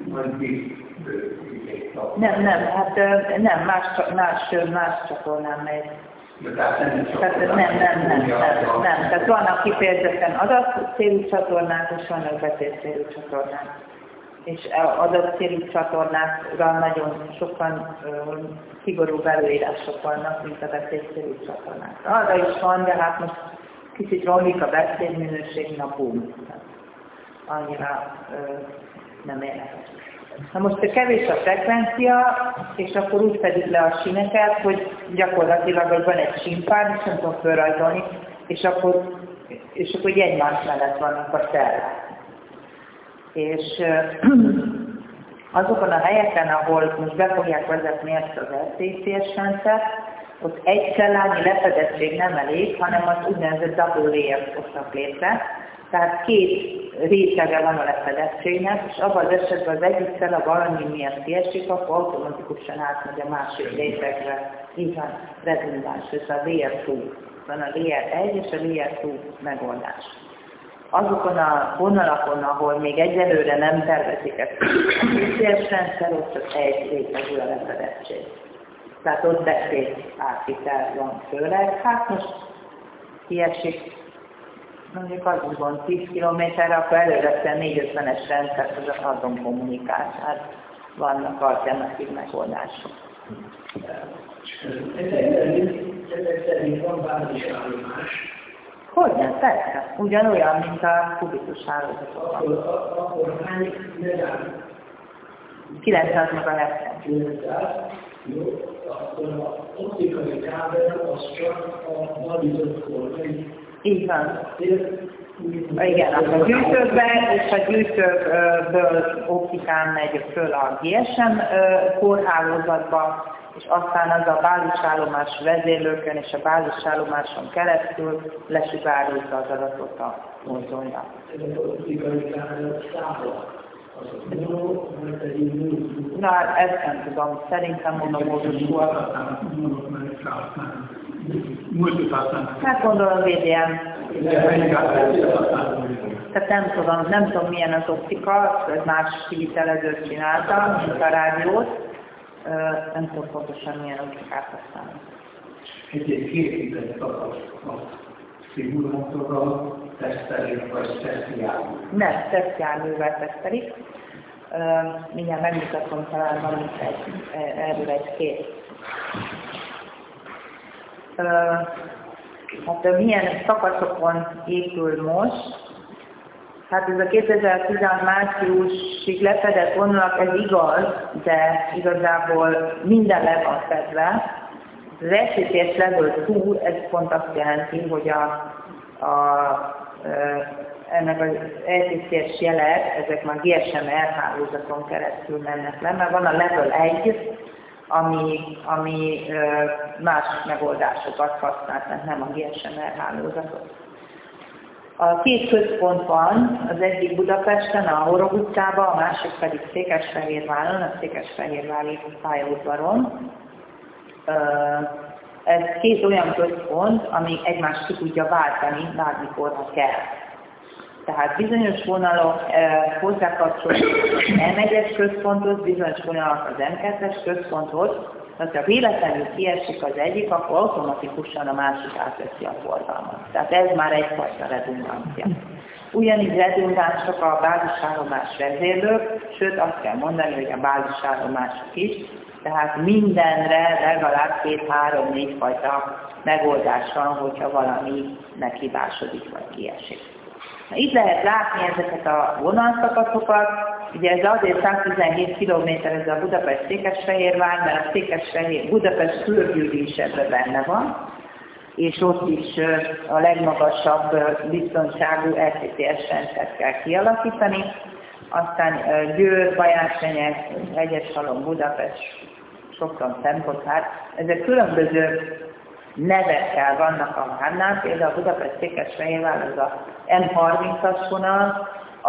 Nem, hát nem, más csatornán megy. Tehát nem. Tehát vannak kifejezetten adatcélú csatornák, és vannak beszédcélú csatornák. És adatcélú csatornákra nagyon sokan szigorú előírások vannak, mint a beszédcélú csatornákra. Arra is van, de hát most kicsit romlik a beszédminőség, na bum. Annyira nem érdekes. Na most kevés a frekvencia, és akkor úgy fedik le a síneket, hogy gyakorlatilag van egy sínpár, és nem tudom felrajzolni, és akkor egymás mellett vannak a cellák. És azokon a helyeken, ahol most be fogják vezetni ezt az RTCS rendszert, ott egy cellányi lefedettség nem elég, hanem az úgynevezett double layer hoznak létre. Tehát két rétege van a lefedettségnek, és abban az esetben az egyik cella valami miatt kiesik, akkor automatikusan átmegy a másik rétegre. Így van, redundáns, ez a layer 2. Van a layer 1 és a layer 2 megoldás. Azokon a vonalakon, ahol még egyelőre nem tervezik ezt a RTCS rendszer, ott csak egy rétegű a lefedettség. Tehát ott beszéd átvitel van főleg. Hát most kiesik, mondjuk az van 10 kilométerre, akkor előre 450-es rendszert az azon kommunikál. Hát vannak alternatív megoldások. Ezek szerint van bázisállomás. Hogyne, persze. Ugyanolyan, mint a kubikus hálózatokban. Akkor hány megáll? 900 MHz. 900. Jó, akkor az optikai kábel az csak a nagyított kormány. Így van. Igen, a gyűjtőkbe, és a gyűjtőkből optikán megy föl a GSM kórhálózatba, és aztán az a bázisállomás vezérlőkön és a bázisállomáson keresztül lesugározza az adatot a mozdonyra. Ez az optikai kábel számla. Na, hát ezt nem tudom. Szerintem monomódusúak. Hát gondolom VDM. Tehát nem tudom milyen az optika, ez más kivitelezőt csinálta, mint a rádiót. Nem tudom pontosan milyen optikát használni. Egy készített a szimulátorral tesztelik, vagy tesztjárművel? Nem, tesztjárművel tesztelik. Mindjárt megmutatom, talán van erről egy kép. Hát milyen szakaszokon épül most? Hát ez a 2016 márciusig lefedett vonalak, ez igaz, de igazából minden le van fedve. Az RTCS level 2, ez pont azt jelenti, hogy ennek az RTCS jelek, ezek már GSM-R hálózaton keresztül mennek le, mert van a level 1, ami más megoldásokat használ, tehát nem a GSM-R hálózatot. A két központ van, az egyik Budapesten, a Horog utcában, a másik pedig Székesfehérváron, a Székesfehérvári pályaudvaron. Ez két olyan központ, ami egymást ki tudja váltani bármikor, ha kell. Tehát bizonyos vonalok hozzákapcsolódnak az M1-es központhoz, bizonyos vonalak az M2-es központhoz, tehát ha véletlenül kiesik az egyik, akkor automatikusan a másik átveszi a forgalmat. Tehát ez már egyfajta redundancia. Ugyanígy redundánsak a bázisállomás vezérlők, sőt azt kell mondani, hogy a bázisállomások is, tehát mindenre legalább 2-3-4 fajta megoldás van, hogyha valami meghibásodik vagy kiesik. Itt lehet látni ezeket a vonalszakaszokat, ugye ez azért 117 km ez a Budapest-Székesfehérvár, mert a Budapest körgyűrű is ebben benne van, és ott is a legmagasabb biztonságú RTTS rendszert kell kialakítani. Aztán Győr, Bajánsenyek, Hegyeshalom, Budapest, Sopron, Szentgotthárd, ezek különböző nevekkel vannak a várnál, például a Budapest-Székesfehérvár az a M30-as vonal,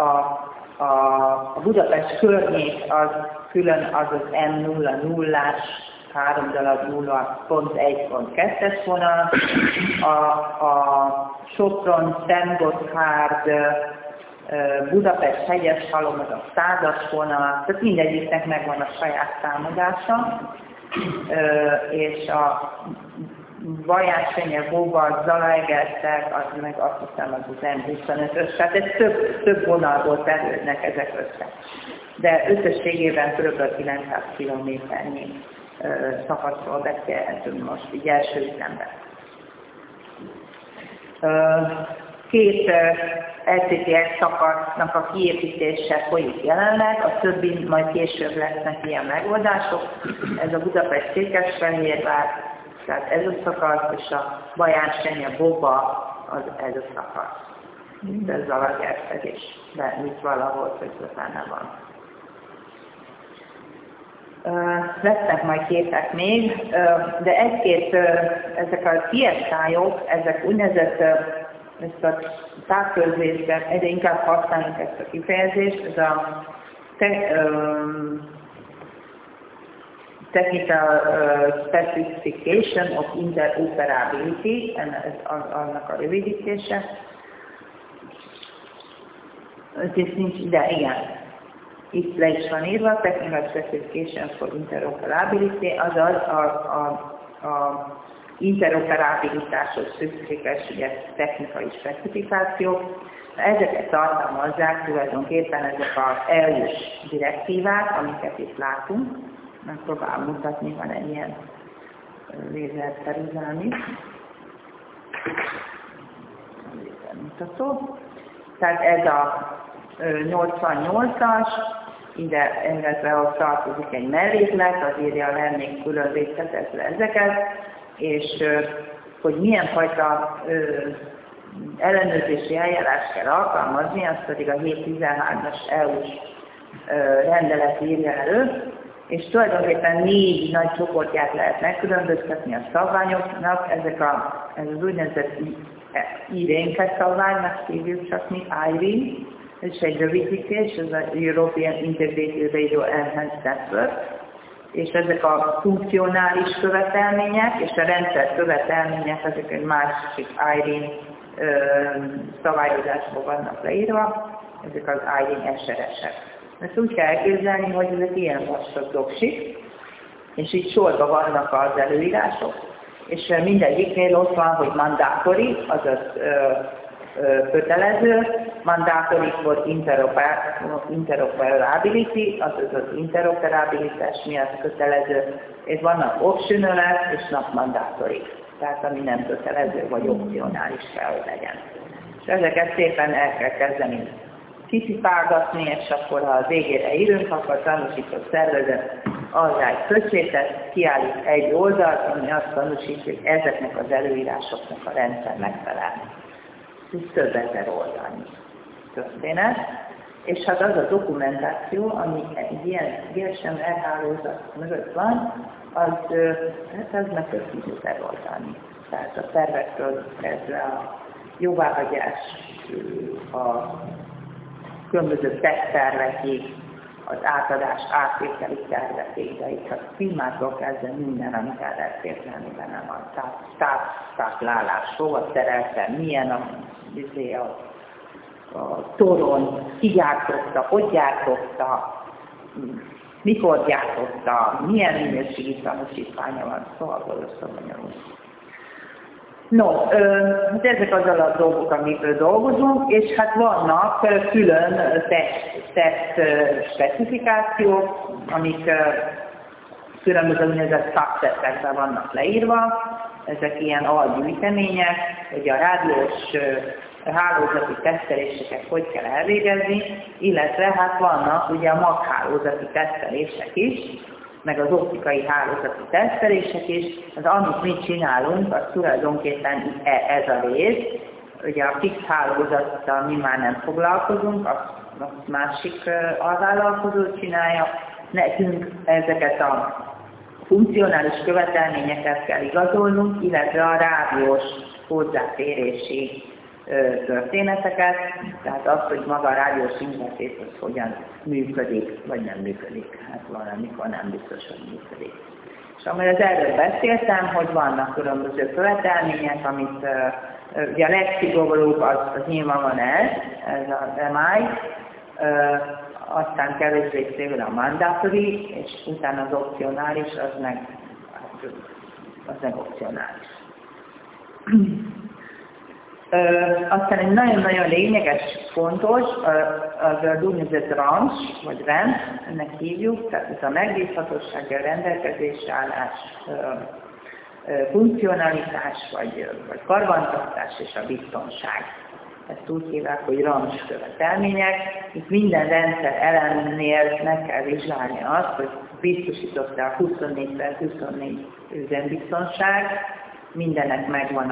a Budapest környék az külön az M00-as 3 darab 0.1.2-es vonal, a Sopron, Szentgotthárd, Budapest, Hegyeshalom az a 100-as vonal, tehát mindegyiknek megvan a saját számadása, és a Bajánsenye, Bóval, Zalaegerszeg, az meg azt hiszem az M25-ös, tehát ez több vonalból terülnek ezek össze. De összességében kb. 900 kilométernyi szakaszról beszélhetünk most, így első üzemben. Két LCTS szakasznak a kiépítése folyik jelenleg, a többi majd később lesznek ilyen megoldások. Ez a Budapest-Székesfehérvár, tehát ez a szakasz, és a Bajánsenye-Boba ez a szakasz. Ez Zalaegerszeg is, de itt valahol közvetlen van. Lesznek majd képek még, de egy-két, ezek a TSI-ok, ezek úgynevezett, ezt a távközlésben egyre inkább használjuk ezt a kifejezést, ez a Technical Specification of Interoperability, annak a rövidítése. Ez nincs ide, igen. Itt le is van írva, Technical Specification for Interoperability, azaz a interoperabilitáshoz szükséges technikai specifikációk. Ezeket tartalmazzák tulajdonképpen ezek az EU-s direktívák, amiket itt látunk. Megpróbálom mutatni, van egy ilyen lézerszerűzelmi. Lézermutató. Tehát ez a 88-as, ide ahhoz tartozik egy melléklet, az írja lennék külön részletezve ezeket, és hogy milyen fajta ellenőrzési eljárást kell alkalmazni, az pedig a 713-as EU-s rendelet írja elő, és tulajdonképpen 4 nagy csoportját lehet megkülönböztetni a szabványoknak, ez az úgynevezett IRENCE szabványnak hívjuk csak mi, IRENE, ez egy rövidítés, ez a European Integrated Radio Enhanced Network, és ezek a funkcionális követelmények, és a rendszer követelmények, ezek egy másik IRENE szabályozásból vannak leírva, ezek az IRENE SRS-ek. Ezt úgy kell elképzelni, hogy ezek ilyen vastag doksik, és így sorban vannak az előírások, és mindegyiknél ott van, hogy mandatory, azaz kötelező, mandatory for interoperability, azaz az interoperabilitás miatt kötelező, és vannak optional és not mandatory, tehát ami nem kötelező vagy opcionális kell, hogy legyen. És ezeket szépen el kell kezdeni kiszipálgatni, és akkor ha a végére írunk, akkor a tanúsított szervezet azzá egy közzétett, kiállít egy oldalt, ami azt tanúsítja, hogy ezeknek az előírásoknak a rendszer megfelel. Ez több ezer oldalnyi történet. És hát az a dokumentáció, ami egy ilyen GSM-R hálózat mögött van, az meg több 10 000 oldalnyi. Tehát a tervektől kezdve a jóváhagyás, a különböző teszttervekig, az átadás átvételi tervekig, de itt a filmától kezdve minden, amit el lehet képzelni benne van. Táplálás, hova szereltem, milyen a toron, ki gyártotta, hogy gyártotta, mikor gyártotta, milyen minőségi tanúsítványa van, szóval bonyolult. No, hát ezek az alapdolgok, amikről dolgozunk, és hát vannak külön teszt specifikációk, amik különböző úgynevezett subsetekben vannak leírva. Ezek ilyen algyűjtemények, hogy a rádiós hálózati teszteléseket hogy kell elvégezni, illetve hát vannak ugye a maghálózati tesztelések is, meg az optikai hálózati tesztelések is. Az amit mi csinálunk, az tulajdonképpen ez a rész. Ugye a fix hálózattal mi már nem foglalkozunk, azt másik alvállalkozó csinálja. Nekünk ezeket a funkcionális követelményeket kell igazolnunk, illetve a rádiós hozzáférési történeteket, tehát az, hogy maga a rádiós interfész az hogyan működik, vagy nem működik. Hát valamikor nem biztos, hogy működik. És amelyet erről beszéltem, hogy vannak különböző követelmények, amit ugye a legszigorúbb az nyilvánvalóan ez az MI, aztán kevésbé szívül a mandatory, és utána az opcionális, az meg opcionális. Aztán egy nagyon-nagyon lényeges, fontos, az úgynevezett range, vagy rend, ennek hívjuk, tehát ez a megbízhatóság, a rendelkezésre állás, funkcionalitás, vagy karbantartás és a biztonság. Ezt úgy hívják, hogy range követelmények. Itt minden rendszer elemnél meg kell vizsgálni azt, hogy biztosított-e a 24/24 üzembiztonság, mindennek megvan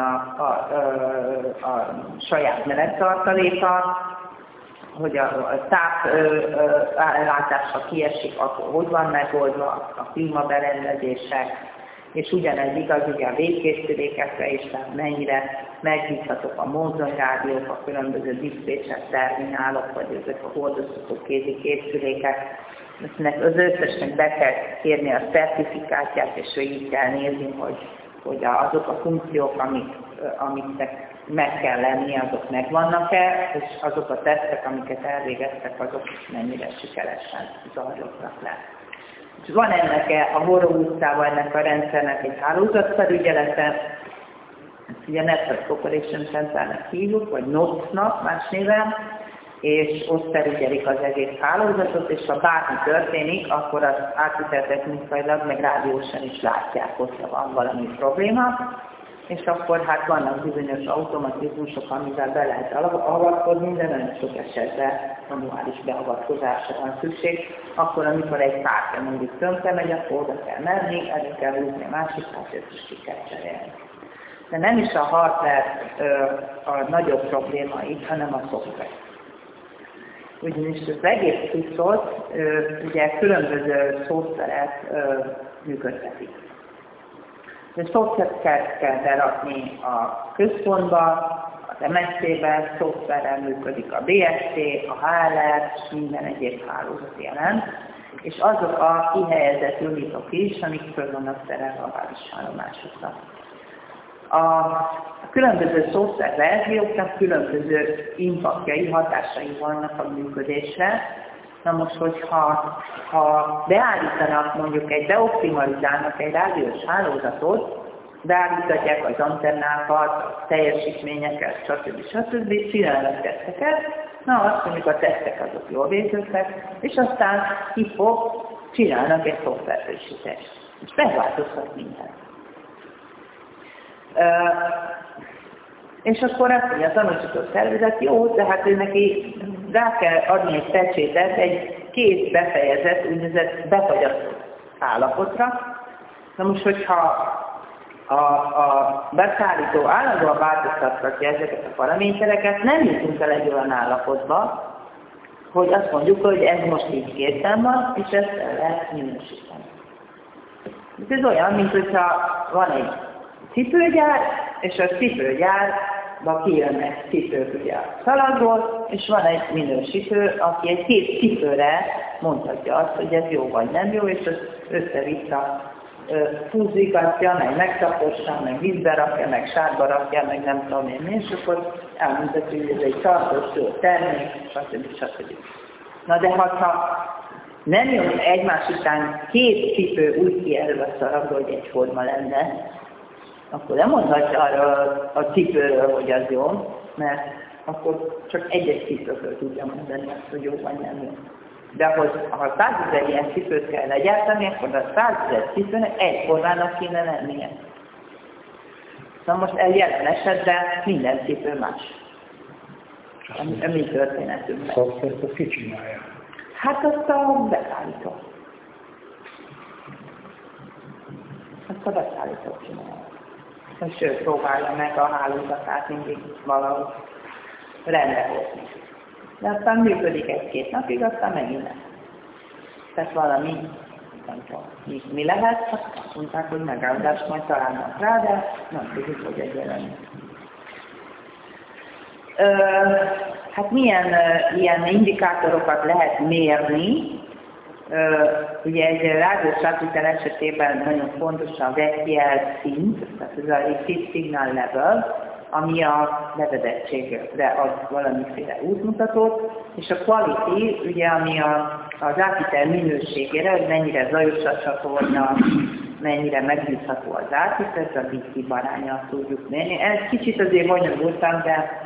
a saját melegtartaléka, hogy a tápellátás, ha kiesik, akkor hogy van megoldva, a klímaberendezések, és ugyanez igaz ugye a végkészülékekre is, tehát mennyire megbízhatók a mozdonyrádiók, a különböző diszpécser terminálok, vagy ezek a hordozható kézi készülékek. Az összesnek be kell kérni a certifikátját, és így kell nézni, hogy azok a funkciók, amiknek meg kell lenni, azok megvannak-e, és azok a tesztek, amiket elvégeztek, azok mennyire sikeresen zajlottak le. És van ennek a Horó utcával, ennek a rendszernek egy hálózatfelügyelete, ezt ugye Network Operation Centernek hívjuk, vagy NOC-nak más néven, és ott felügyelik az egész hálózatot, és ha bármi történik, akkor az átviteltechnikailag, meg rádiósan is látják, hogyha van valami probléma, és akkor hát vannak bizonyos automatizmusok, amivel be lehet avatkozni, de nagyon sok esetben manuális beavatkozásra van szükség. Akkor, amikor egy pártja mondjuk tönkre megy, akkor oda kell menni, elő kell húzni a másik pártját, és ki kell cserélni. De nem is a hardware a nagyobb probléma itt, hanem a szoftver. Ugyanis az egész cuccot ugye különböző szoftverek működtetik. A szoftvert kell berakni a központba, az MSZ-ben, szoftverrel működik a BSC, a HLR, és minden egyéb hálózati elem, és azok a kihelyezett unitok is, amik föl vannak szerelve a városállomásokra. A különböző szoftververzióknak különböző impactjai, hatásai vannak a működésre. Na most, ha beállítanak, mondjuk beoptimalizálnak egy rádiós hálózatot, beállítják az antennákat, a teljesítményeket, stb. Csinálnak teszteket, na azt mondjuk a tesztek azok jól végződtek, és aztán csinálnak egy szoftverfrissítést. És megváltozhat mindent. És akkor azt mondja, a tanúsított szervezet, jó, de hát ő neki rá kell adni egy pecsétet egy kész befejezett, úgynevezett befagyasztott állapotra. Na most, hogyha a beszállító állandóan változtatja ezeket a paramétereket, nem jutunk el egy olyan állapotba, hogy azt mondjuk, hogy ez most így készen van, és ezt el lehet minősíteni. Ez olyan, mint hogyha van egy cipőgyár, és a cipőgyárba kijönnek cipők ugye a szalagról, és van egy minősítő, aki egy két cipőre mondhatja azt, hogy ez jó vagy nem jó, és azt össze-vissza fúzikatja, meg megtapossa, meg vízbe rakja, meg sárba rakja, meg nem tudom én, és akkor elmondhatja, hogy ez egy tartós jó termék, stb. Na de ha nem jön egymás után két cipő úgy kijelölve a szalagról, hogy egyforma lenne, akkor nem mondhatja arra a cipőről, hogy az jó, mert akkor csak egy-egy cipőről tudja mondani azt, hogy jó vagy nem jó. De ha 100 000 ilyen cipőt kell legyártani, akkor a 100 000 cipőnek egyformának kéne lennie. Na most jelen esetben minden cipő más. a mi történetünkben. Szoftvert azt ki csinálja? Hát azt a beszállító. Azt a beszállító csinálja. És ő próbálja meg a hálózatát mindig valahogy rendbe hozni. De aztán működik egy-két napig, aztán megint nem. Tehát valami, nem tudom, mi lehet, azt mondták, hogy megoldást majd találnak rá, de nem tudjuk, hogy egyelően. Hát milyen ilyen indikátorokat lehet mérni? Ugye egy rádiós átvitel esetében nagyon fontos a vegyjel szint, tehát ez a receive signal level, ami a levedettségre ad valamiféle útmutatót, és a quality, ugye, ami az átvitel minőségére, hogy mennyire zajos a csatorna, mennyire megbízható az átvitel, ez a bit arányát tudjuk mérni. Ez kicsit azért bonyolultam,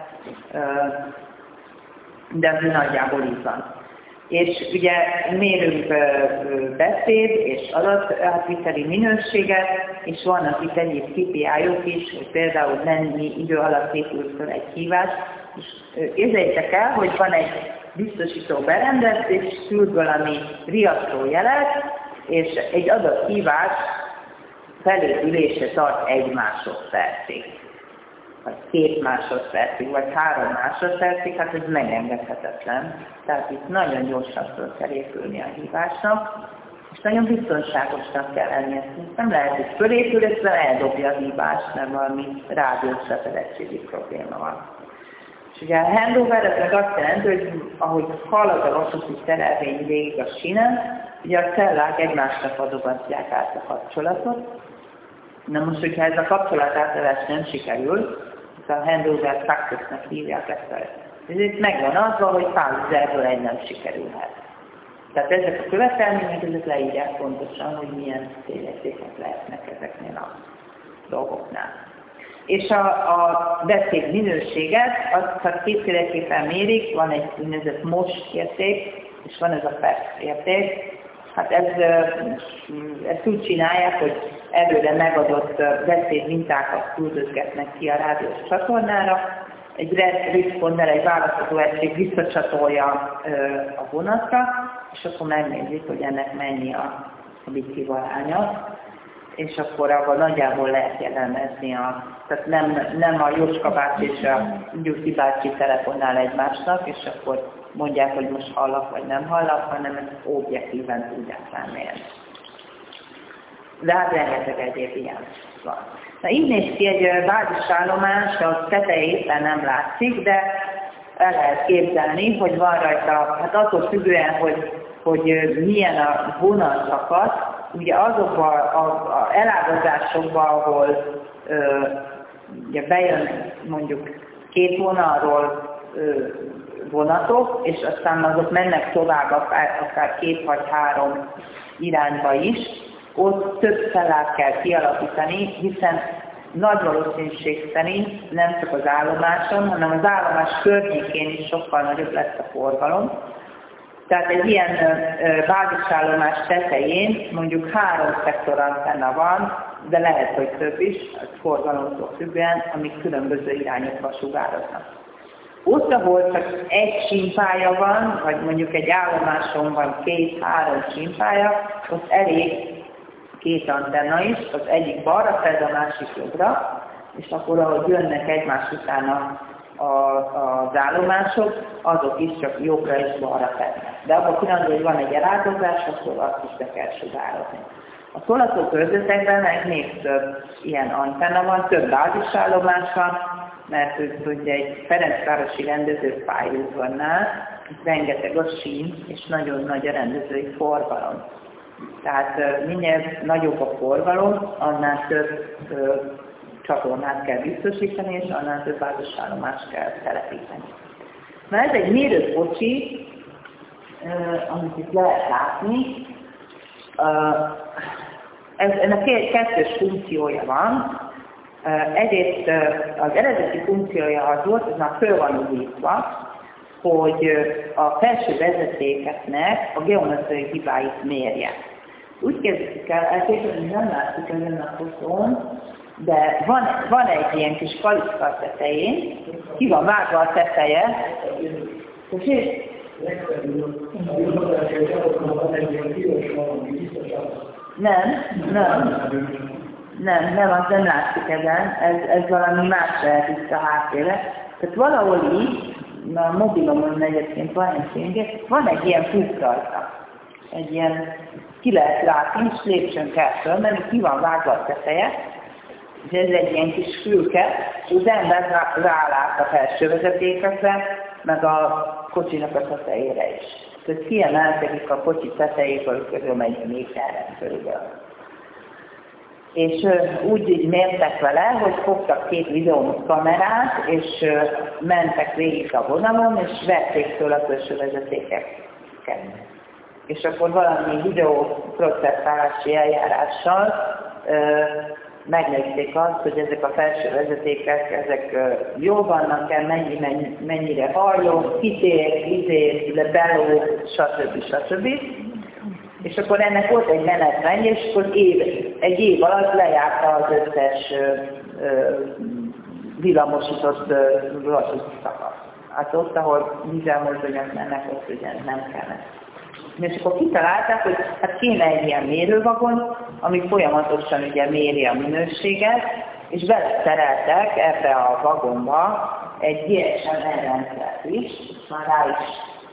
de azért nagyjából így van. És ugye mérünk beszéd és adatátviteli minőséget, és vannak itt egyéb KPI-ok is, hogy például mennyi idő alatt épül fel egy hívás. És képzeljétek el, hogy van egy biztosító berendezés, küld valami riasztó jelet, és egy adott hívás felépülése tart 1 másodpercig, vagy 2 másodpercig, vagy 3 másodpercig, hát ez megengedhetetlen. Tehát itt nagyon gyorsan föl kell épülni a hívásnak, és nagyon biztonságosnak kell lenni. Ezt nem lehet, hogy fölépül, és eldobja a hívást, mert valami rádiós lepedettségi probléma van. És ugye a handover, ez meg azt jelenti, hogy ahogy halad a vasúti szerelvény végig a sínen, ugye a cellák egymásnak adogatják át a kapcsolatot. Na most, hogyha ez a kapcsolatátállás nem sikerül, a handover success-nek hívják ezt. Ezért megvan azban, hogy 100 000-ből egy nem sikerülhet. Tehát ezek a követelmények, ezek leírják pontosan, hogy milyen célértékek lehetnek ezeknél a dolgoknál. És a beszéd minőséget, azt kétféleképpen mérik, van egy úgynevezett most érték, és van ez a perc érték. Hát ezt úgy csinálják, hogy előre megadott beszédmintákat küldözgetnek ki a rádiós csatornára, egy responder, egy választható egység visszacsatolja a vonatra, és akkor megnézik, hogy ennek mennyi a bit aránya, és akkor abban nagyjából lehet jellemezni tehát nem a Jóska bácsi és a Gyuszi bácsi telefonál egymásnak, és akkor mondják, hogy most hallak vagy nem hallak, hanem ezt objektíven tudják számolni. De hát rengeteg egyéb ilyen van. Na, így néz ki egy bázisállomás, a tetejéten nem látszik, de el lehet képzelni, hogy van rajta, hát attól függően, hogy milyen a vonalszakasz, ugye azokban az elágazásokban, ahol ugye bejön mondjuk 2 vonalról vonatok, és aztán azok mennek tovább akár 2 vagy 3 irányba is, ott több cellát kell kialakítani, hiszen nagy valószínűség szerint nem csak az állomáson, hanem az állomás környékén is sokkal nagyobb lesz a forgalom. Tehát egy ilyen bázisállomás tetején mondjuk 3 szektorantenna van, de lehet, hogy több is, a forgalomtól függően, amik különböző irányokba sugároznak. Ott, ahol csak egy símpálya van, vagy mondjuk egy állomáson van 2-3 símpálya, ott elég 2 antenna is, az egyik balra fed, a másik jobbra, és akkor ahogy jönnek egymás után az állomások, azok is csak jobbra és balra fednek. De abban a pillanatban, hogy van egy elágazás, akkor azt is be kell sugározni. A szolatókörzetekben meg még több ilyen antenna van, több bázisállomás van, mert ugye egy Ferencvárosi rendezőpályaudvarnál rengeteg a sín, és nagyon nagy a rendezői forgalom. Tehát minél nagyobb a forgalom, annál több csatornát kell biztosítani, és annál több bázisállomást kell telepíteni. Na ez egy mérőkocsi, amit itt lehet látni. Ennek 2 funkciója van. Egyrészt az eredeti funkciója az volt, ez már föl van újítva, hogy a felső vezetékeknek a geometriai hibáit mérje. Úgy kezdjük el elképzelni, hogy nem látszik ezen a fotón, de van egy ilyen kis kaliszka a tetején, ki van vágva a teteje, Nem, az nem látszik ezen, ez valami más lehet itt a háttérre. Tehát valahol így, a mobilomon egyébként van egy ilyen fúk rajta. Egy ilyen, ki lehet látni, és lépcsőn kell fölmenni, ki van vágva a teteje, és ez egy ilyen kis fülke, és az ember rálát a felső vezetékekre, meg a kocsinak a tetejére is. Tehát kiemelkedik a kocsi tetejéből körül egy méterre körülbelül. És úgy így mértek vele, hogy fogtak 2 videókamerát, és mentek végig a vonalon, és vették föl a külső vezetékeket. És akkor valami videóprocesszálási eljárással megnézték azt, hogy ezek a felső vezetékek, ezek jól vannak-e, mennyire hajló, kitér, beló, stb. És akkor ennek volt egy menetrend, és akkor egy év alatt lejárta az összes villamosított szakasz. Hát ott, ahol dízelmozdonyok mennek, ott ugye nem kellene. És akkor kitalálták, hogy hát kéne egy ilyen mérővagon, ami folyamatosan ugye méri a minőséget, és beleszereltek ebbe a vagonba egy GSM rendszert is, már rá is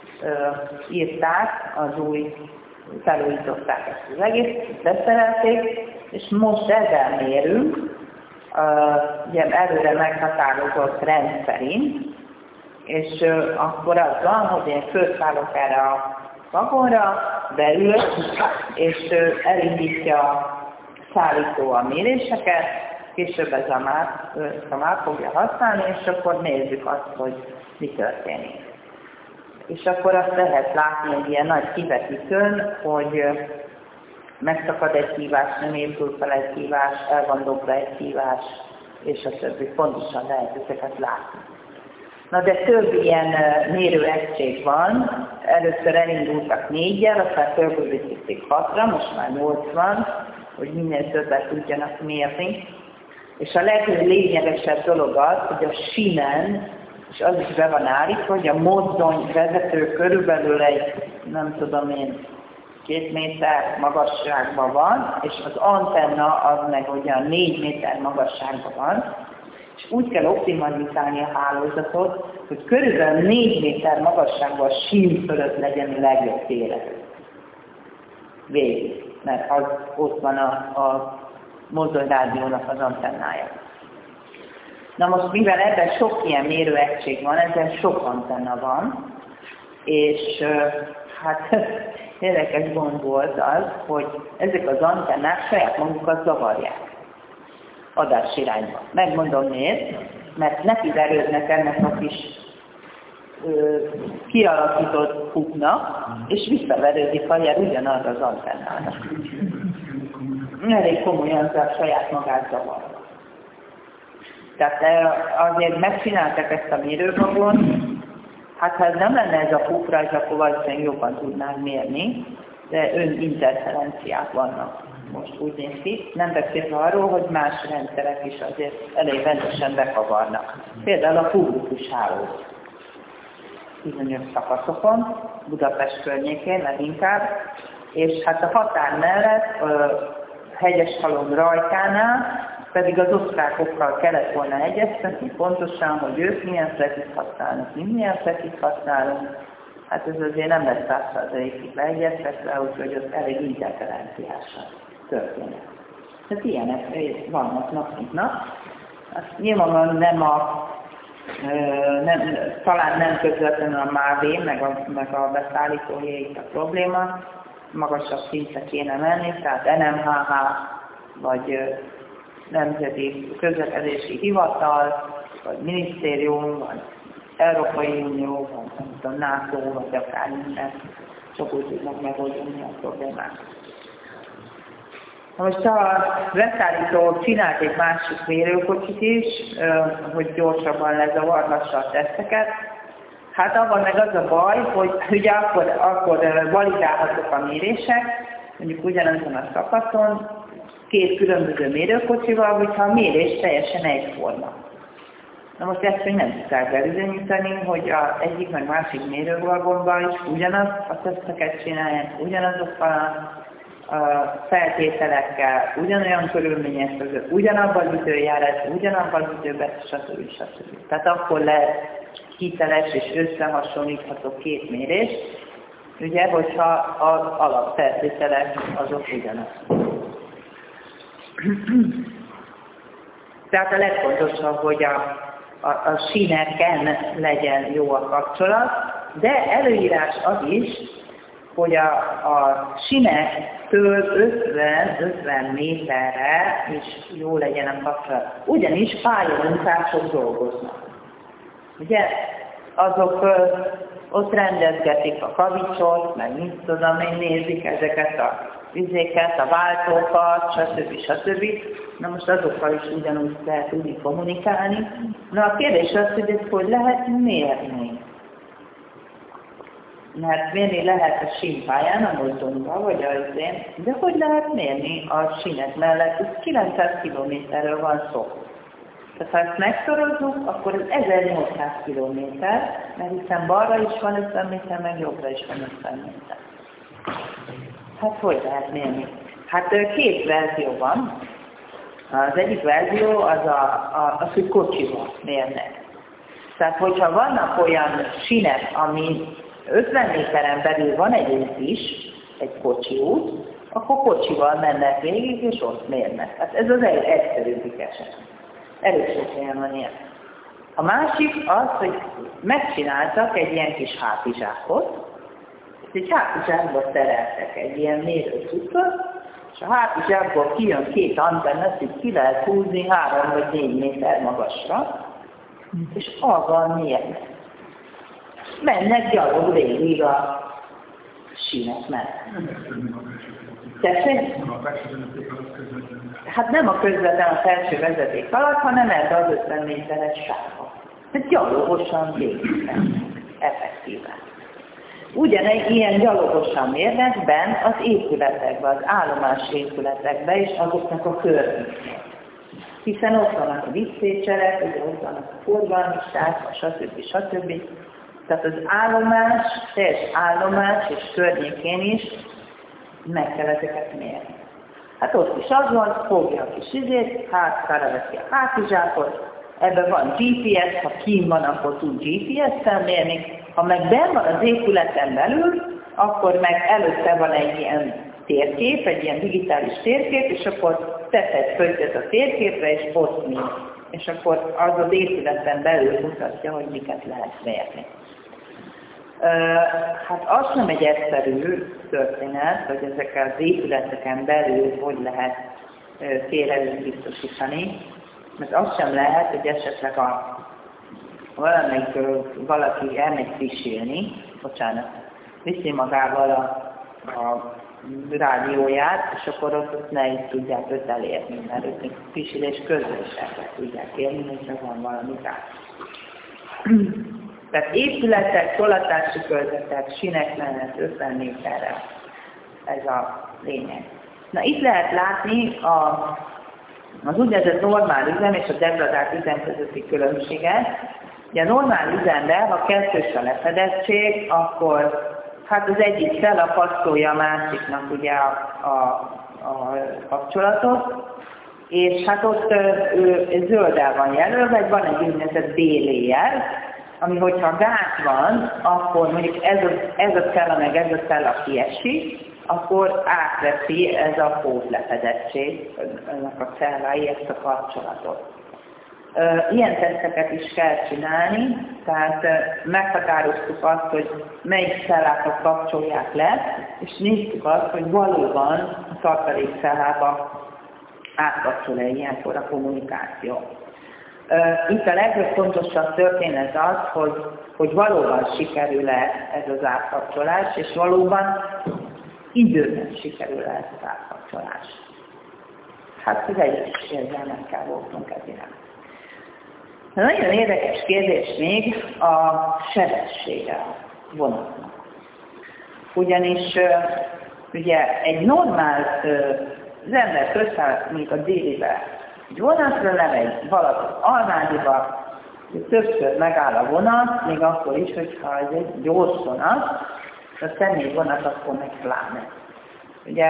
írták, az új, felújították ezt az egész, beszerelték, és most ezzel mérünk, ugye előre meghatározott rendszerint, és akkor az van, hogy én fölszállok erre a vagonra, beül, és elindítja a szállító a méréseket, később ez a már fogja használni, és akkor nézzük azt, hogy mi történik. És akkor azt lehet látni egy ilyen nagy kivetítőn, hogy megszakad egy hívás, nem épül fel egy hívás, el van dobva egy hívás, és a többi. Pontosan lehet ezeket látni. Na de több ilyen mérőegység van. Először elindultak 4-jel, aztán fölbővítették 6-ra, most már 8 van, hogy minél többet tudjanak mérni. És a leglényegesebb dolog az, hogy a sínen, és az is be van állítva, hogy a mozdony vezető körülbelül egy, nem tudom én, 2 méter magasságban van, és az antenna az meg olyan 4 méter magasságban van, és úgy kell optimalizálni a hálózatot, hogy körülbelül 4 méter magasságban a sín fölött legyen a legjobb térerő. Végig, mert az ott van a mozdonyrádiónak az antennája. Na most, mivel ebben sok ilyen mérőegység van, ebben sok antenna van, és hát érdekes gond volt az, hogy ezek az antennák saját magukat zavarják adásirányba. Megmondom miért, mert nekiverődnek ennek a kis kialakított húknak, és visszaverődik a jel ugyanarra az antennának. Elég komolyan a saját magát zavarja. Tehát azért megcsináltak ezt a mérővagon, hát ha ez nem lenne ez a húkrajz, akkor valószínűleg jobban tudnánk mérni, de interferenciák vannak. Most úgy néz ki, nem beszélve arról, hogy más rendszerek is azért elég rendesen bekavarnak. Például a publikus hálózat. Bizonyos szakaszokon, Budapest környékén leginkább, és hát a határ mellett, a Hegyeshalom rajtánál pedig az osztrákokkal kellett volna egyeztetni pontosan, hogy ők milyen flekit használnak, mi milyen flekit használunk. Hát ez azért nem lesz 100%-ig leegyeztetve, úgyhogy ott elég interferenciásan történik. Tehát ilyenek vannak nap mint nap. Azt nyilván talán nem közvetlenül a MÁV, meg a beszállítójé itt a probléma, magasabb szintre kéne menni, tehát NMHH, vagy Nemzeti Közlekedési Hivatal, vagy Minisztérium, vagy Európai Unió, vagy NATO, vagy akár minden, csak úgy tudnak megoldani a problémát. Most a beszállító csinált egy másik mérőkocsit is, hogy gyorsabban lezavarhassa a teszteket. Hát abban meg az a baj, hogy ugye akkor validálhatók a mérések, mondjuk ugyanazon a szakaszon, két különböző mérőkocsival, hogyha a mérés teljesen egyforma. Na most ezt még nem tudták bebizonyítani, hogy az egyik meg másik mérővagonban is ugyanaz a teszteket csinálják, ugyanazokkal a feltételekkel, ugyanolyan körülmények között, ugyanabban az időjárásban, ugyanabban az időben, stb. Tehát akkor lehet hiteles és összehasonlítható két mérés, ugye, hogyha az alapfeltételek azok ugyanaz. Tehát a legfontosabb, hogy a síneken legyen jó a kapcsolat, de előírás az is, hogy a sínektől 50 méterre is jó legyen a kapcsolat. Ugyanis pályamunkások dolgoznak. Ugye Azok ott rendezgetik a kavicsot, meg mit tudom én, nézik ezeket a vizéket, a váltókat, stb. Na most azokkal is ugyanúgy lehet tudni kommunikálni. Na a kérdés az, hogy ezt hogy lehet mérni. Mert mérni lehet a sínpályán, a mozdonyban, vagy azért, de hogy lehet mérni a sínek mellett? Ez 900 kilométerről van szó. Tehát ha ezt megszorozzuk, akkor ez 1800 kilométer, mert hiszen balra is van 50 méter, meg jobbra is van 50 méter. Hát hogy lehet mérni? Hát két verzió van. Az egyik verzió az hogy kocsival mérnek. Tehát, hogyha vannak olyan sínek, ami 50 méteren belül van egy út is, egy kocsi út, akkor kocsival mennek végig, és ott mérnek. Hát ez az egyszerűbbik eset. Elég sok helyen van ilyen. A másik az, hogy megcsináltak egy ilyen kis hátizsákot, és egy hátizsákba tereltek egy ilyen mérőcuccot, és a hátizsákból kijön két antenna, hogy ki lehet húzni 3 vagy 4 méter magasra, és avval mérnek. Mennek gyalog végig a sínek mellett. Tessék? Hát nem a közvetlen a felső vezeték alatt, hanem ez az 50 méteres sávba. Tehát gyalogosan végig mennek, effektíven. Ugyanegy ilyen gyalogosan mérnek benn az épületekben, az állomás épületekben és azoknak a környékén. Hiszen ott vannak a diszpécserek, ugye ott vannak a forgalmisták, stb. Tehát az állomás, teljes állomás és környékén is meg kell ezeket mérni. Hát ott is az van, fogja a kis izét, hátszára veszi a hátizsákot, ebben van GPS, ha kín van, akkor tud GPS-tel mérni, ha meg benn van az épületen belül, akkor meg előtte van egy ilyen térkép, egy ilyen digitális térkép, és akkor teszed földet a térképre, és ott mér. És akkor az épületen belül mutatja, hogy miket lehet mérni. Hát az nem egy egyszerű történet, hogy ezekkel az épületeken belül hogy lehet térelőt biztosítani, mert az sem lehet, hogy esetleg valaki elmegy pisilni, viszi magával a rádióját, és akkor ott ne is tudják őt elérni, mert ők pisilés közben is el tudják érni, hogyha van valami rá. Tehát épületek, tolatási körzetek, sínek mellett 50 méterre. Ez a lényeg. Na itt lehet látni az úgynevezett normál üzem és a degradált üzem közötti különbséget. Ugye a normál üzemben, ha kettős a lefedettség, akkor hát az egyik fel a passzolja a másiknak ugye a kapcsolatot, és hát ott zölddel van jelölve, van egy úgynevezett B-layer, ami hogyha gáz van, akkor mondjuk ez a cella meg ez a cella kiesik, akkor átveszi ez a pótlefedettség, ennek a cellái ezt a kapcsolatot. Ilyen teszteket is kell csinálni, tehát meghatároztuk azt, hogy melyik cellákat kapcsolják le, és néztük azt, hogy valóban a tartalékcellába átkapcsol-e ilyenkor a kommunikáció. Itt a legfontosabb történet az, hogy valóban sikerül-e ez az átkapcsolás, és valóban időben sikerül-e ez az átkapcsolás. Hát teljes érzelmekkel voltunk ez iránt. Nagyon érdekes kérdés még a sebességre vonatnak. Ugyanis ugye egy normál az ember közszáll mondjuk a délibe egy vonatra, lemegy valahol Almádiba, többször megáll a vonat, még akkor is, hogyha ez egy gyors vonat, a személy vonat akkor meg pláne. Ugye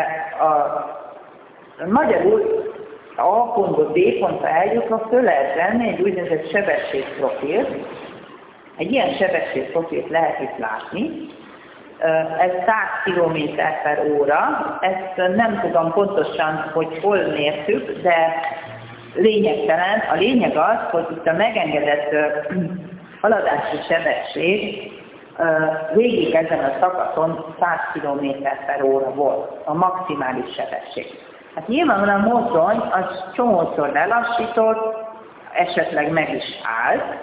magyarul A pontból B pontra eljutva föl lehet venni egy úgynevezett sebességprofilt. Egy ilyen sebességprofilt lehet itt látni. Ez 100 km/h. Ezt nem tudom pontosan, hogy hol mértük, de lényegtelen. A lényeg az, hogy itt a megengedett haladási sebesség végig ezen a szakaszon 100 km/h volt a maximális sebesség. Hát nyilvánvalóan a mozdony az csomószor lelassított, esetleg meg is állt,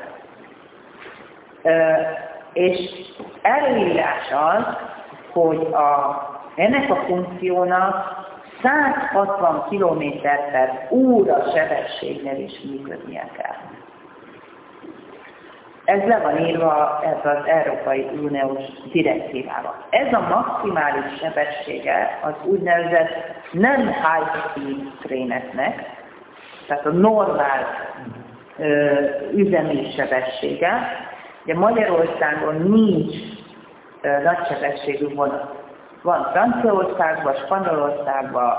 és előírás az, hogy ennek a funkciónak 160 km/h sebességgel is működnie kell. Ez le van írva ez az Európai Uniós direktívával. Ez a maximális sebessége az úgynevezett nem high-speed tréneknek, tehát a normál üzemi sebessége. Ugye Magyarországon nincs nagysebességű vonat. Van Franciaországban, Spanyolországban,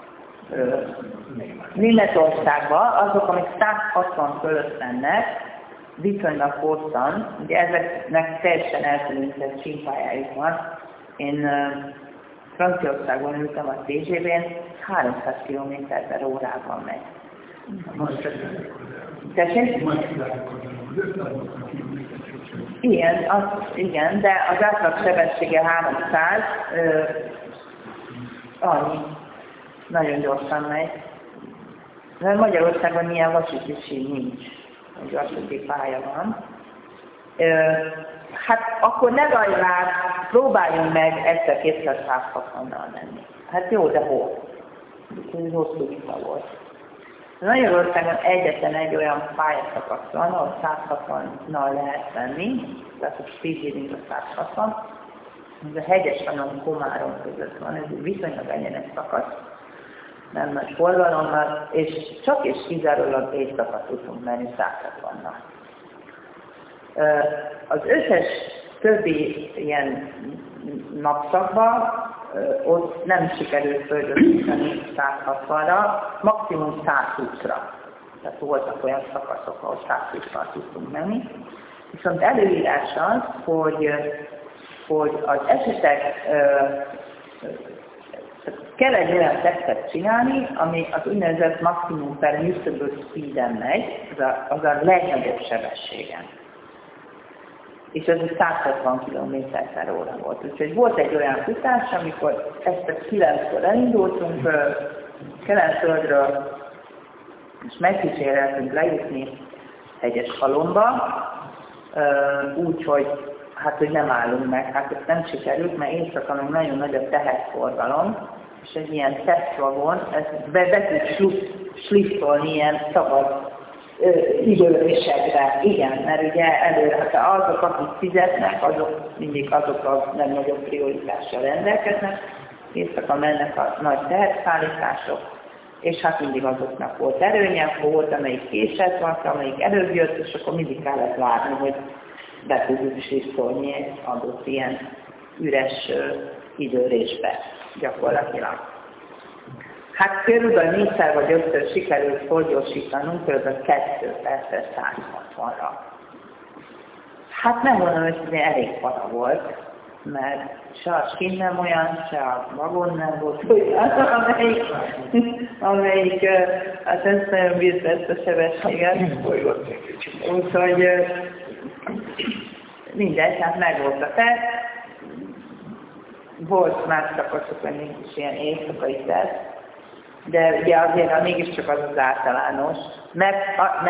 Németországban, azok, amik 160 fölött mennek, viszonylag hosszan, ugye ezeknek teljesen elkülönített símpályájuk van. Én Franciaországban ültem a TGV-n, 300 km/h megy. Igen, de az átlag sebessége 300, annyi, nagyon gyorsan megy. De Magyarországon ilyen vasúti sín nincs, egy vasúti pálya van. Hát akkor legalább próbáljunk meg egyszer-kétszer 160-nal menni. Hát jó, de hol? Ez hosszú vita volt. Magyarországon egyetlen egy olyan pályaszakasz van, ahol 160-nal lehet menni, tehát a speeding a 160. Ez a Hegyes-Anon Komárom között van, ez egy viszonylag egyenes szakasz, nem nagy forgalommal, és csak és kizárólag éjszaka tudunk menni 160-nal. Az összes többi ilyen napszakban ott nem sikerült földösíteni 160-ra, maximum 120-ra. Tehát voltak olyan szakaszok, ahol 120-ra tudtunk menni. Viszont előírás az, hogy az esetek kell egy olyan tesztet csinálni, ami az úgynevezett maximum permissible speeden megy, az a legnagyobb sebességen. És ez 160 km/h volt. Úgyhogy volt egy olyan futás, amikor ezt a 9-kor elindultunk Kelenföldről, és megkíséreltünk lejutni Hegyes-Halomba, úgyhogy hogy nem állunk meg, hát ezt nem sikerült, mert éjszaka még nagyon nagy a teherforgalom, és egy ilyen tesztvagon, ezt be tud sliftolni ilyen szabad időrésekre. Igen, mert ugye előre, azok, akik fizetnek, azok a legnagyobb prioritással rendelkeznek, éjszaka mennek a nagy teherszállítások, és hát mindig azoknak volt erőnye, akkor volt, amelyik késett, volt, amelyik előbb jött, és akkor mindig kellett várni, hogy be tudjuk sliftolni egy adott ilyen üres időrésbe gyakorlatilag. Hát körülbelül 4-szer vagy 5-ször sikerült felgyorsítanunk, kb. 2 percre 160-ra. Hát nem mondom, hogy ez elég para volt, mert se a skin nem olyan, se a vagon nem volt olyan, amelyik hát ezt nagyon bírta ezt a sebességet. Úgyhogy mindegy, hát meg volt a teszt. Volt más szakaszokon is ilyen éjszakai teszt, de ugye azért mégiscsak az általános, mert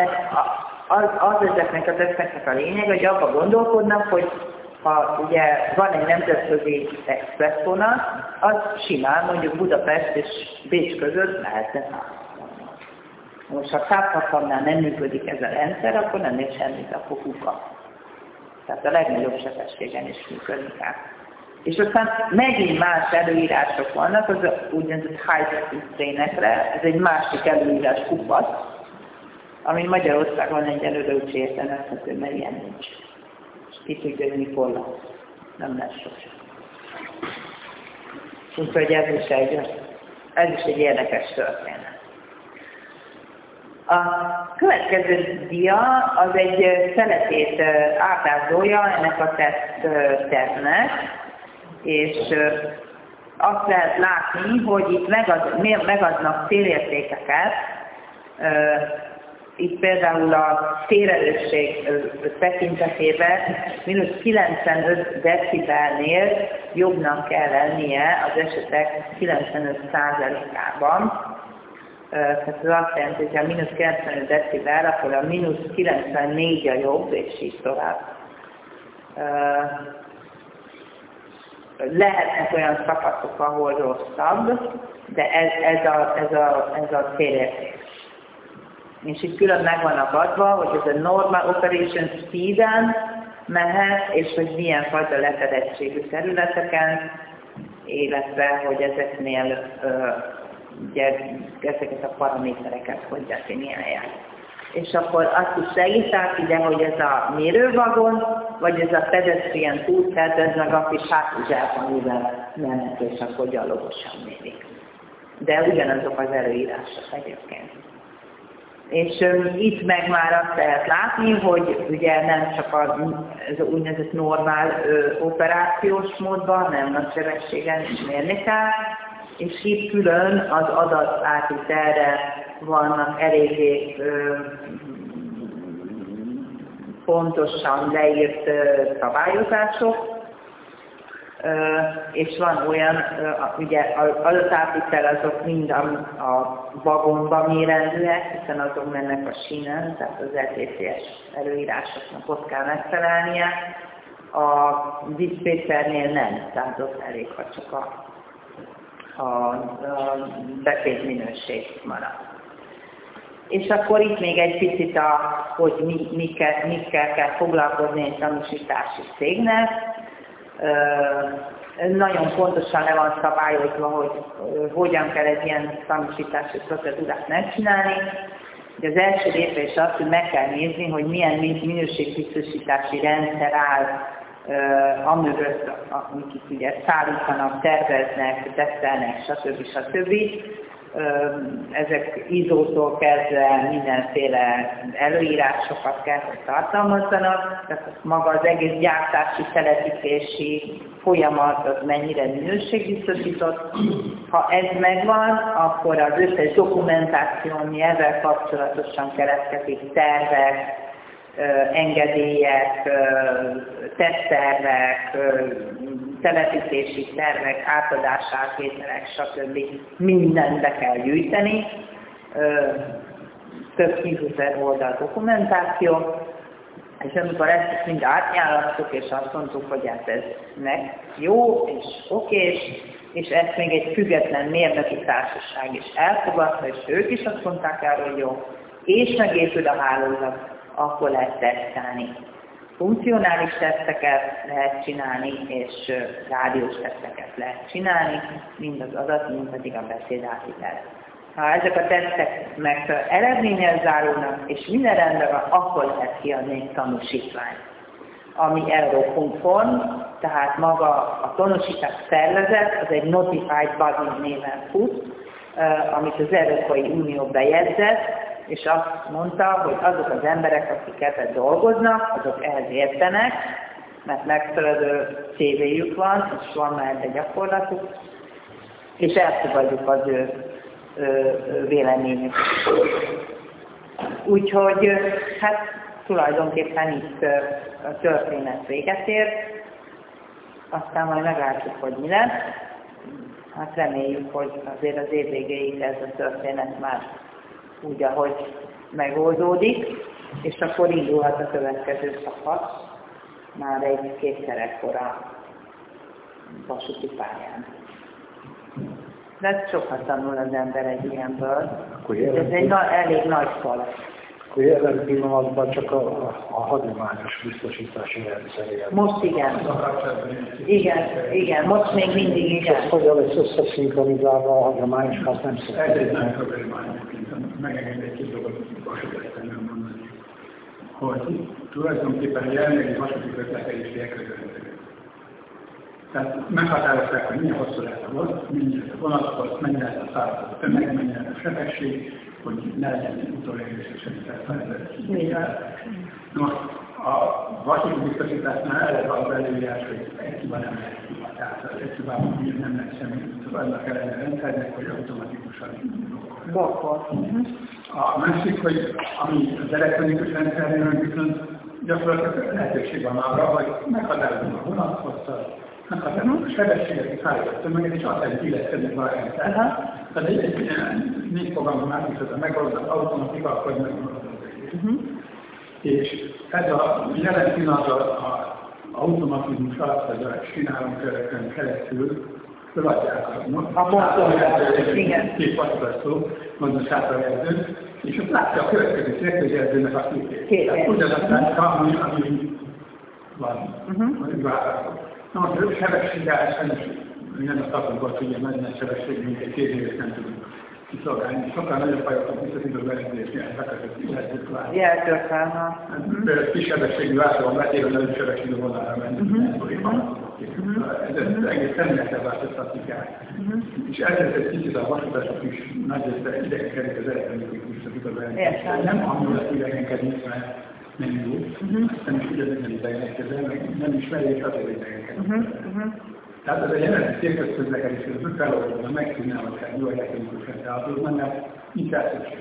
az ezeknek a teszteknek a lényeg, hogy abban gondolkodnak, hogy ha ugye van egy nemzetközi expresszvonat, az simán mondjuk Budapest és Bécs között lehetne 160-nal. Most ha 160-nál nem működik ez a rendszer, akkor nem ér semmit, akkor kuka. Tehát a legnagyobb sebességen is működik el. És aztán megint más előírások vannak, az úgynevezett high-speed trénekre, ez egy másik előírás kupac, ami Magyarországon egyelőre úgy értelmezhető, mert ilyen nincs. És ki tudja, hogy mikor lesz. Nem lesz sosem. Úgyhogy ez is egy érdekes történet. A következő dia az egy szeletét ábrázolja ennek a tesztnek, és azt lehet látni, hogy itt megadnak célértékeket. Itt például a térerősség tekintetében -95 decibelnél jobbnak kell lennie az esetek 95%-ában. Tehát ez azt jelenti, hogy ha -95 decibel, akkor a -94 a jobb, és így tovább. Lehetnek olyan szakaszok, ahol rosszabb, de ez a célérték. És itt külön meg vannak adva, hogy ez a normal operation speed-en mehet, és hogy milyen fajta lefedettségű területeken, illetve hogy ezeknél ugye ezeket a paramétereket hogy definiálják. És akkor azt is segítek ide, hogy ez a mérővagon, vagy ez a pedestrian út, tehát ez meg a kis hátizsák, amivel mennek, és akkor gyalogosan mérik. De ugyanazok az előírások egyébként. És itt meg már azt lehet látni, hogy ugye nem csak az úgynevezett normál operációs módban, hanem nagy sebességen is mérni kell, és itt külön az adatátvitelre vannak eléggé pontosan leírt szabályozások, és van olyan, ugye az adatátvitel azok mind a vagonba mérendőek, hiszen azok mennek a sínen, tehát az LTCS előírásoknak ott kell megfelelnie. A diszpécsernél nem, tehát ott elég, ha csak a beszédminőség marad. És akkor itt még egy picit, hogy mikkel kell foglalkozni egy tanúsítási cégnek. Nagyon pontosan le van szabályozva, hogy hogyan kell egy ilyen tanúsítási procedúrát megcsinálni. De az első lépés az, hogy meg kell nézni, hogy milyen minőségbiztosítási rendszer áll amögött, amiket ugye szállítanak, terveznek, tesztelnek, stb. Ezek ISO-tól kezdve mindenféle előírásokat kell, hogy tartalmazzanak, tehát maga az egész gyártási, telepítési folyamat az mennyire minőségbiztosított. Ha ez megvan, akkor az összes dokumentáció, ami ezzel kapcsolatosan keletkezik, tervek, engedélyek, teszttervek, telepítési tervek, átadásátvételek, stb. Mindent be kell gyűjteni. Több 10 000 oldal dokumentáció, és amikor ezt mind átnyálasztuk, és azt mondtuk, hogy hát ez jó és okés, és ezt még egy független mérnöki társaság is elfogadta, és ők is azt mondták el, hogy jó, és megépül a hálózat, akkor lehet tesztelni. Funkcionális teszteket lehet csinálni, és rádiós teszteket lehet csinálni, mind az adat, mind pedig a beszédátvitel. Ha ezek a tesztek meg eredménnyel zárulnak, és minden rendben van, akkor lehet kiadni egy tanúsítványt, ami Euroconform, tehát maga a tanúsítás szervezet, az egy Notified Body néven fut, amit az Európai Unió bejegyzett, és azt mondta, hogy azok az emberek, akik ebben dolgoznak, azok ehhez értenek, mert megfelelő CV-jük van, és van már egy gyakorlatuk, és elfogadjuk az ő véleményük. Úgyhogy hát tulajdonképpen itt a történet véget ér, aztán majd meglátjuk, hogy mi lesz. Hát reméljük, hogy azért az év végéig ez a történet már úgy, ahogy megoldódik, és akkor indulhat a következő szakasz, már kétszer ekkora vasúti pályán. De sokat tanul az ember egy ilyenből. Ez egy elég nagy fal. Jelen pillanatban csak a hagyományos biztosítási rendszeréhez. Most igen. Igen, most még mindig igen. És hogy lesz összeszinkronizálva a hagyományos, azt nem szeretném. Ez egy nagy problémány, megengedni egy két dolgot, vasútlehetően mondani, hogy tulajdonképpen a jelenlegi vasúti közlekedési elkövetők. Tehát meghatározták, hogy milyen hosszú lehet a vonat, milyen a vonathoz, mennyi lehet a szállító tömeg, mennyi lehet a sebesség, hogy ne legyen utolérés és segített. Most a vasúti biztosításnál eleve az előírás, hogy egy hiba nem lehet hiba. Tehát egy hibában nem lehet semmi. Szóval annak ellenére rendszernek, hogy automatikusan blokkol. A másik, hogy ami az elektronikus rendszernél viszont gyakorlatilag lehetőség van arra, hogy meghatározunk a vonathosszat, meghatározunk a sebességet, a szállított tömeget, és azt lehet illeszteni a rendszer. Tehát egy négy fogalmon átviszont a megoldott automatika, akkor megoldott. És ez a jelen pillanatban az automatizmus alatt, hogy a csinálomkörökön keresztül feladják a két vasútasztó, mondom sátorjelzőn, és azt látja a következő értőjelzőnek a képét. Tehát ugyanazt látja, ami van, vagy várható. Na most a sebességgel sajnos nem a szakmunkot, hogy ilyen nagy sebesség, mint egy 2 évet nem tudunk kiszolgálni. Sokkal nagyobb fajokat biztosító berendezésnél bekötött jelzők Jelzőkvár. Például kis sebességű váltóban betéve nagyobb sebességű vonalra menni. Ez egész természetesen változtatni kell. És ezért egy kicsit a vasútások is nagy része idegenkedik az elektronikus biztosító berendezésnél. Nem amiatt idegenkedik, mert nem jó, nem is ugyanilyen idegenkezel, meg nem ismeri, és azért idegenkedik. Tehát ez a jelenleg szélközközlekedés, hogy feloldódna, megtűnne, hogy kell jó elektronikus rendszerházódna, mert nincs elszükség.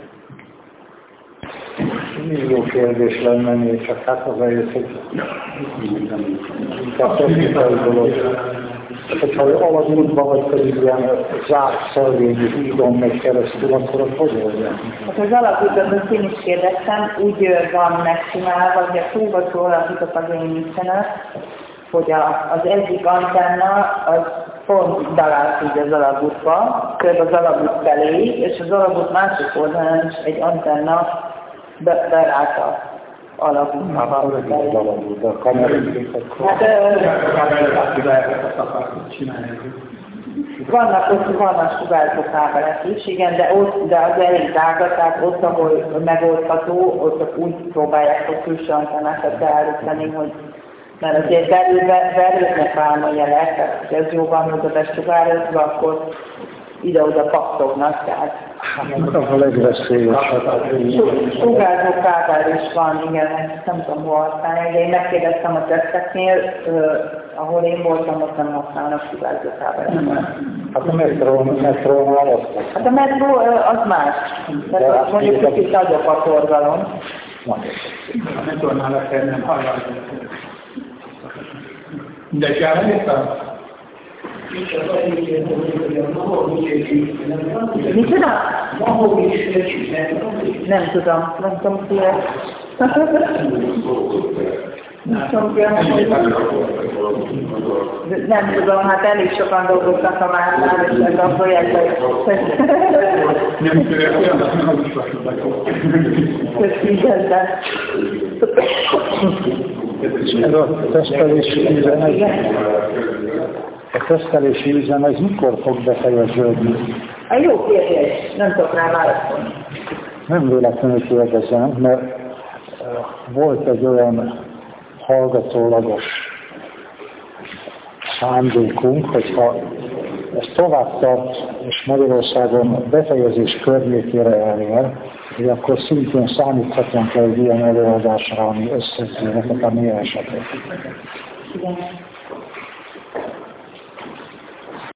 Még jó kérdés lenne, még csak hát az egész, hogy inkább technikai dolog. Hogyha alagútban vagy pedig ilyen zárt szelvényű hídon megy keresztül, akkor az hogy oldják? Hát az alagútban, azt én is kérdeztem, úgy van megcsinálva, hogy a túlvató alagútot azért nincsenek, hogy az egyik antenna az pont talált így az alagútba, kb. Az alagút felé, és az alagút másik oldalán is egy antenna beállt az alagútba. Az alagútba, a kamerát. Vannak sugárzó kábelek is, igen, de az elég drága, tehát ott, ahol megoldható, ott úgy próbálják a külső antennákat beállítani, hogy mert azért belülnek ám a jelek, tehát ha ez jóban működött sugározva, akkor ide-oda pattognak, tehát. Hát az a legveszélyesebb. Sugárzó kábel is van, igen, nem tudom hol használni, de én megkérdeztem a teszteknél, ahol én voltam, ott nem használnak sugárzó kábelet. Hát a metrónál osztak. Hát a metró az más, tehát mondjuk kicsit nagyobb a forgalom. A metrónál akár nem hallják. Mindenki elmondtam? Mit csinál? Nem tudom ki ez. Nem tudom, hát elég sokan dolgoztak a másnál, és ez a projektben. Nem tudom, nem is vasútnak. Köszönöm. Ez a tesztelési üzem, ez mikor fog befejeződni? Jó kérdés, nem tudok rá válaszolni. Nem véletlenül kérdezem, mert volt egy olyan hallgatólagos szándékunk, hogyha ez tovább tart, és Magyarországon befejezés környékére elér, hogy akkor szintén számíthatunk egy ilyen előadásra, ami összegyűjthet a mi esetet.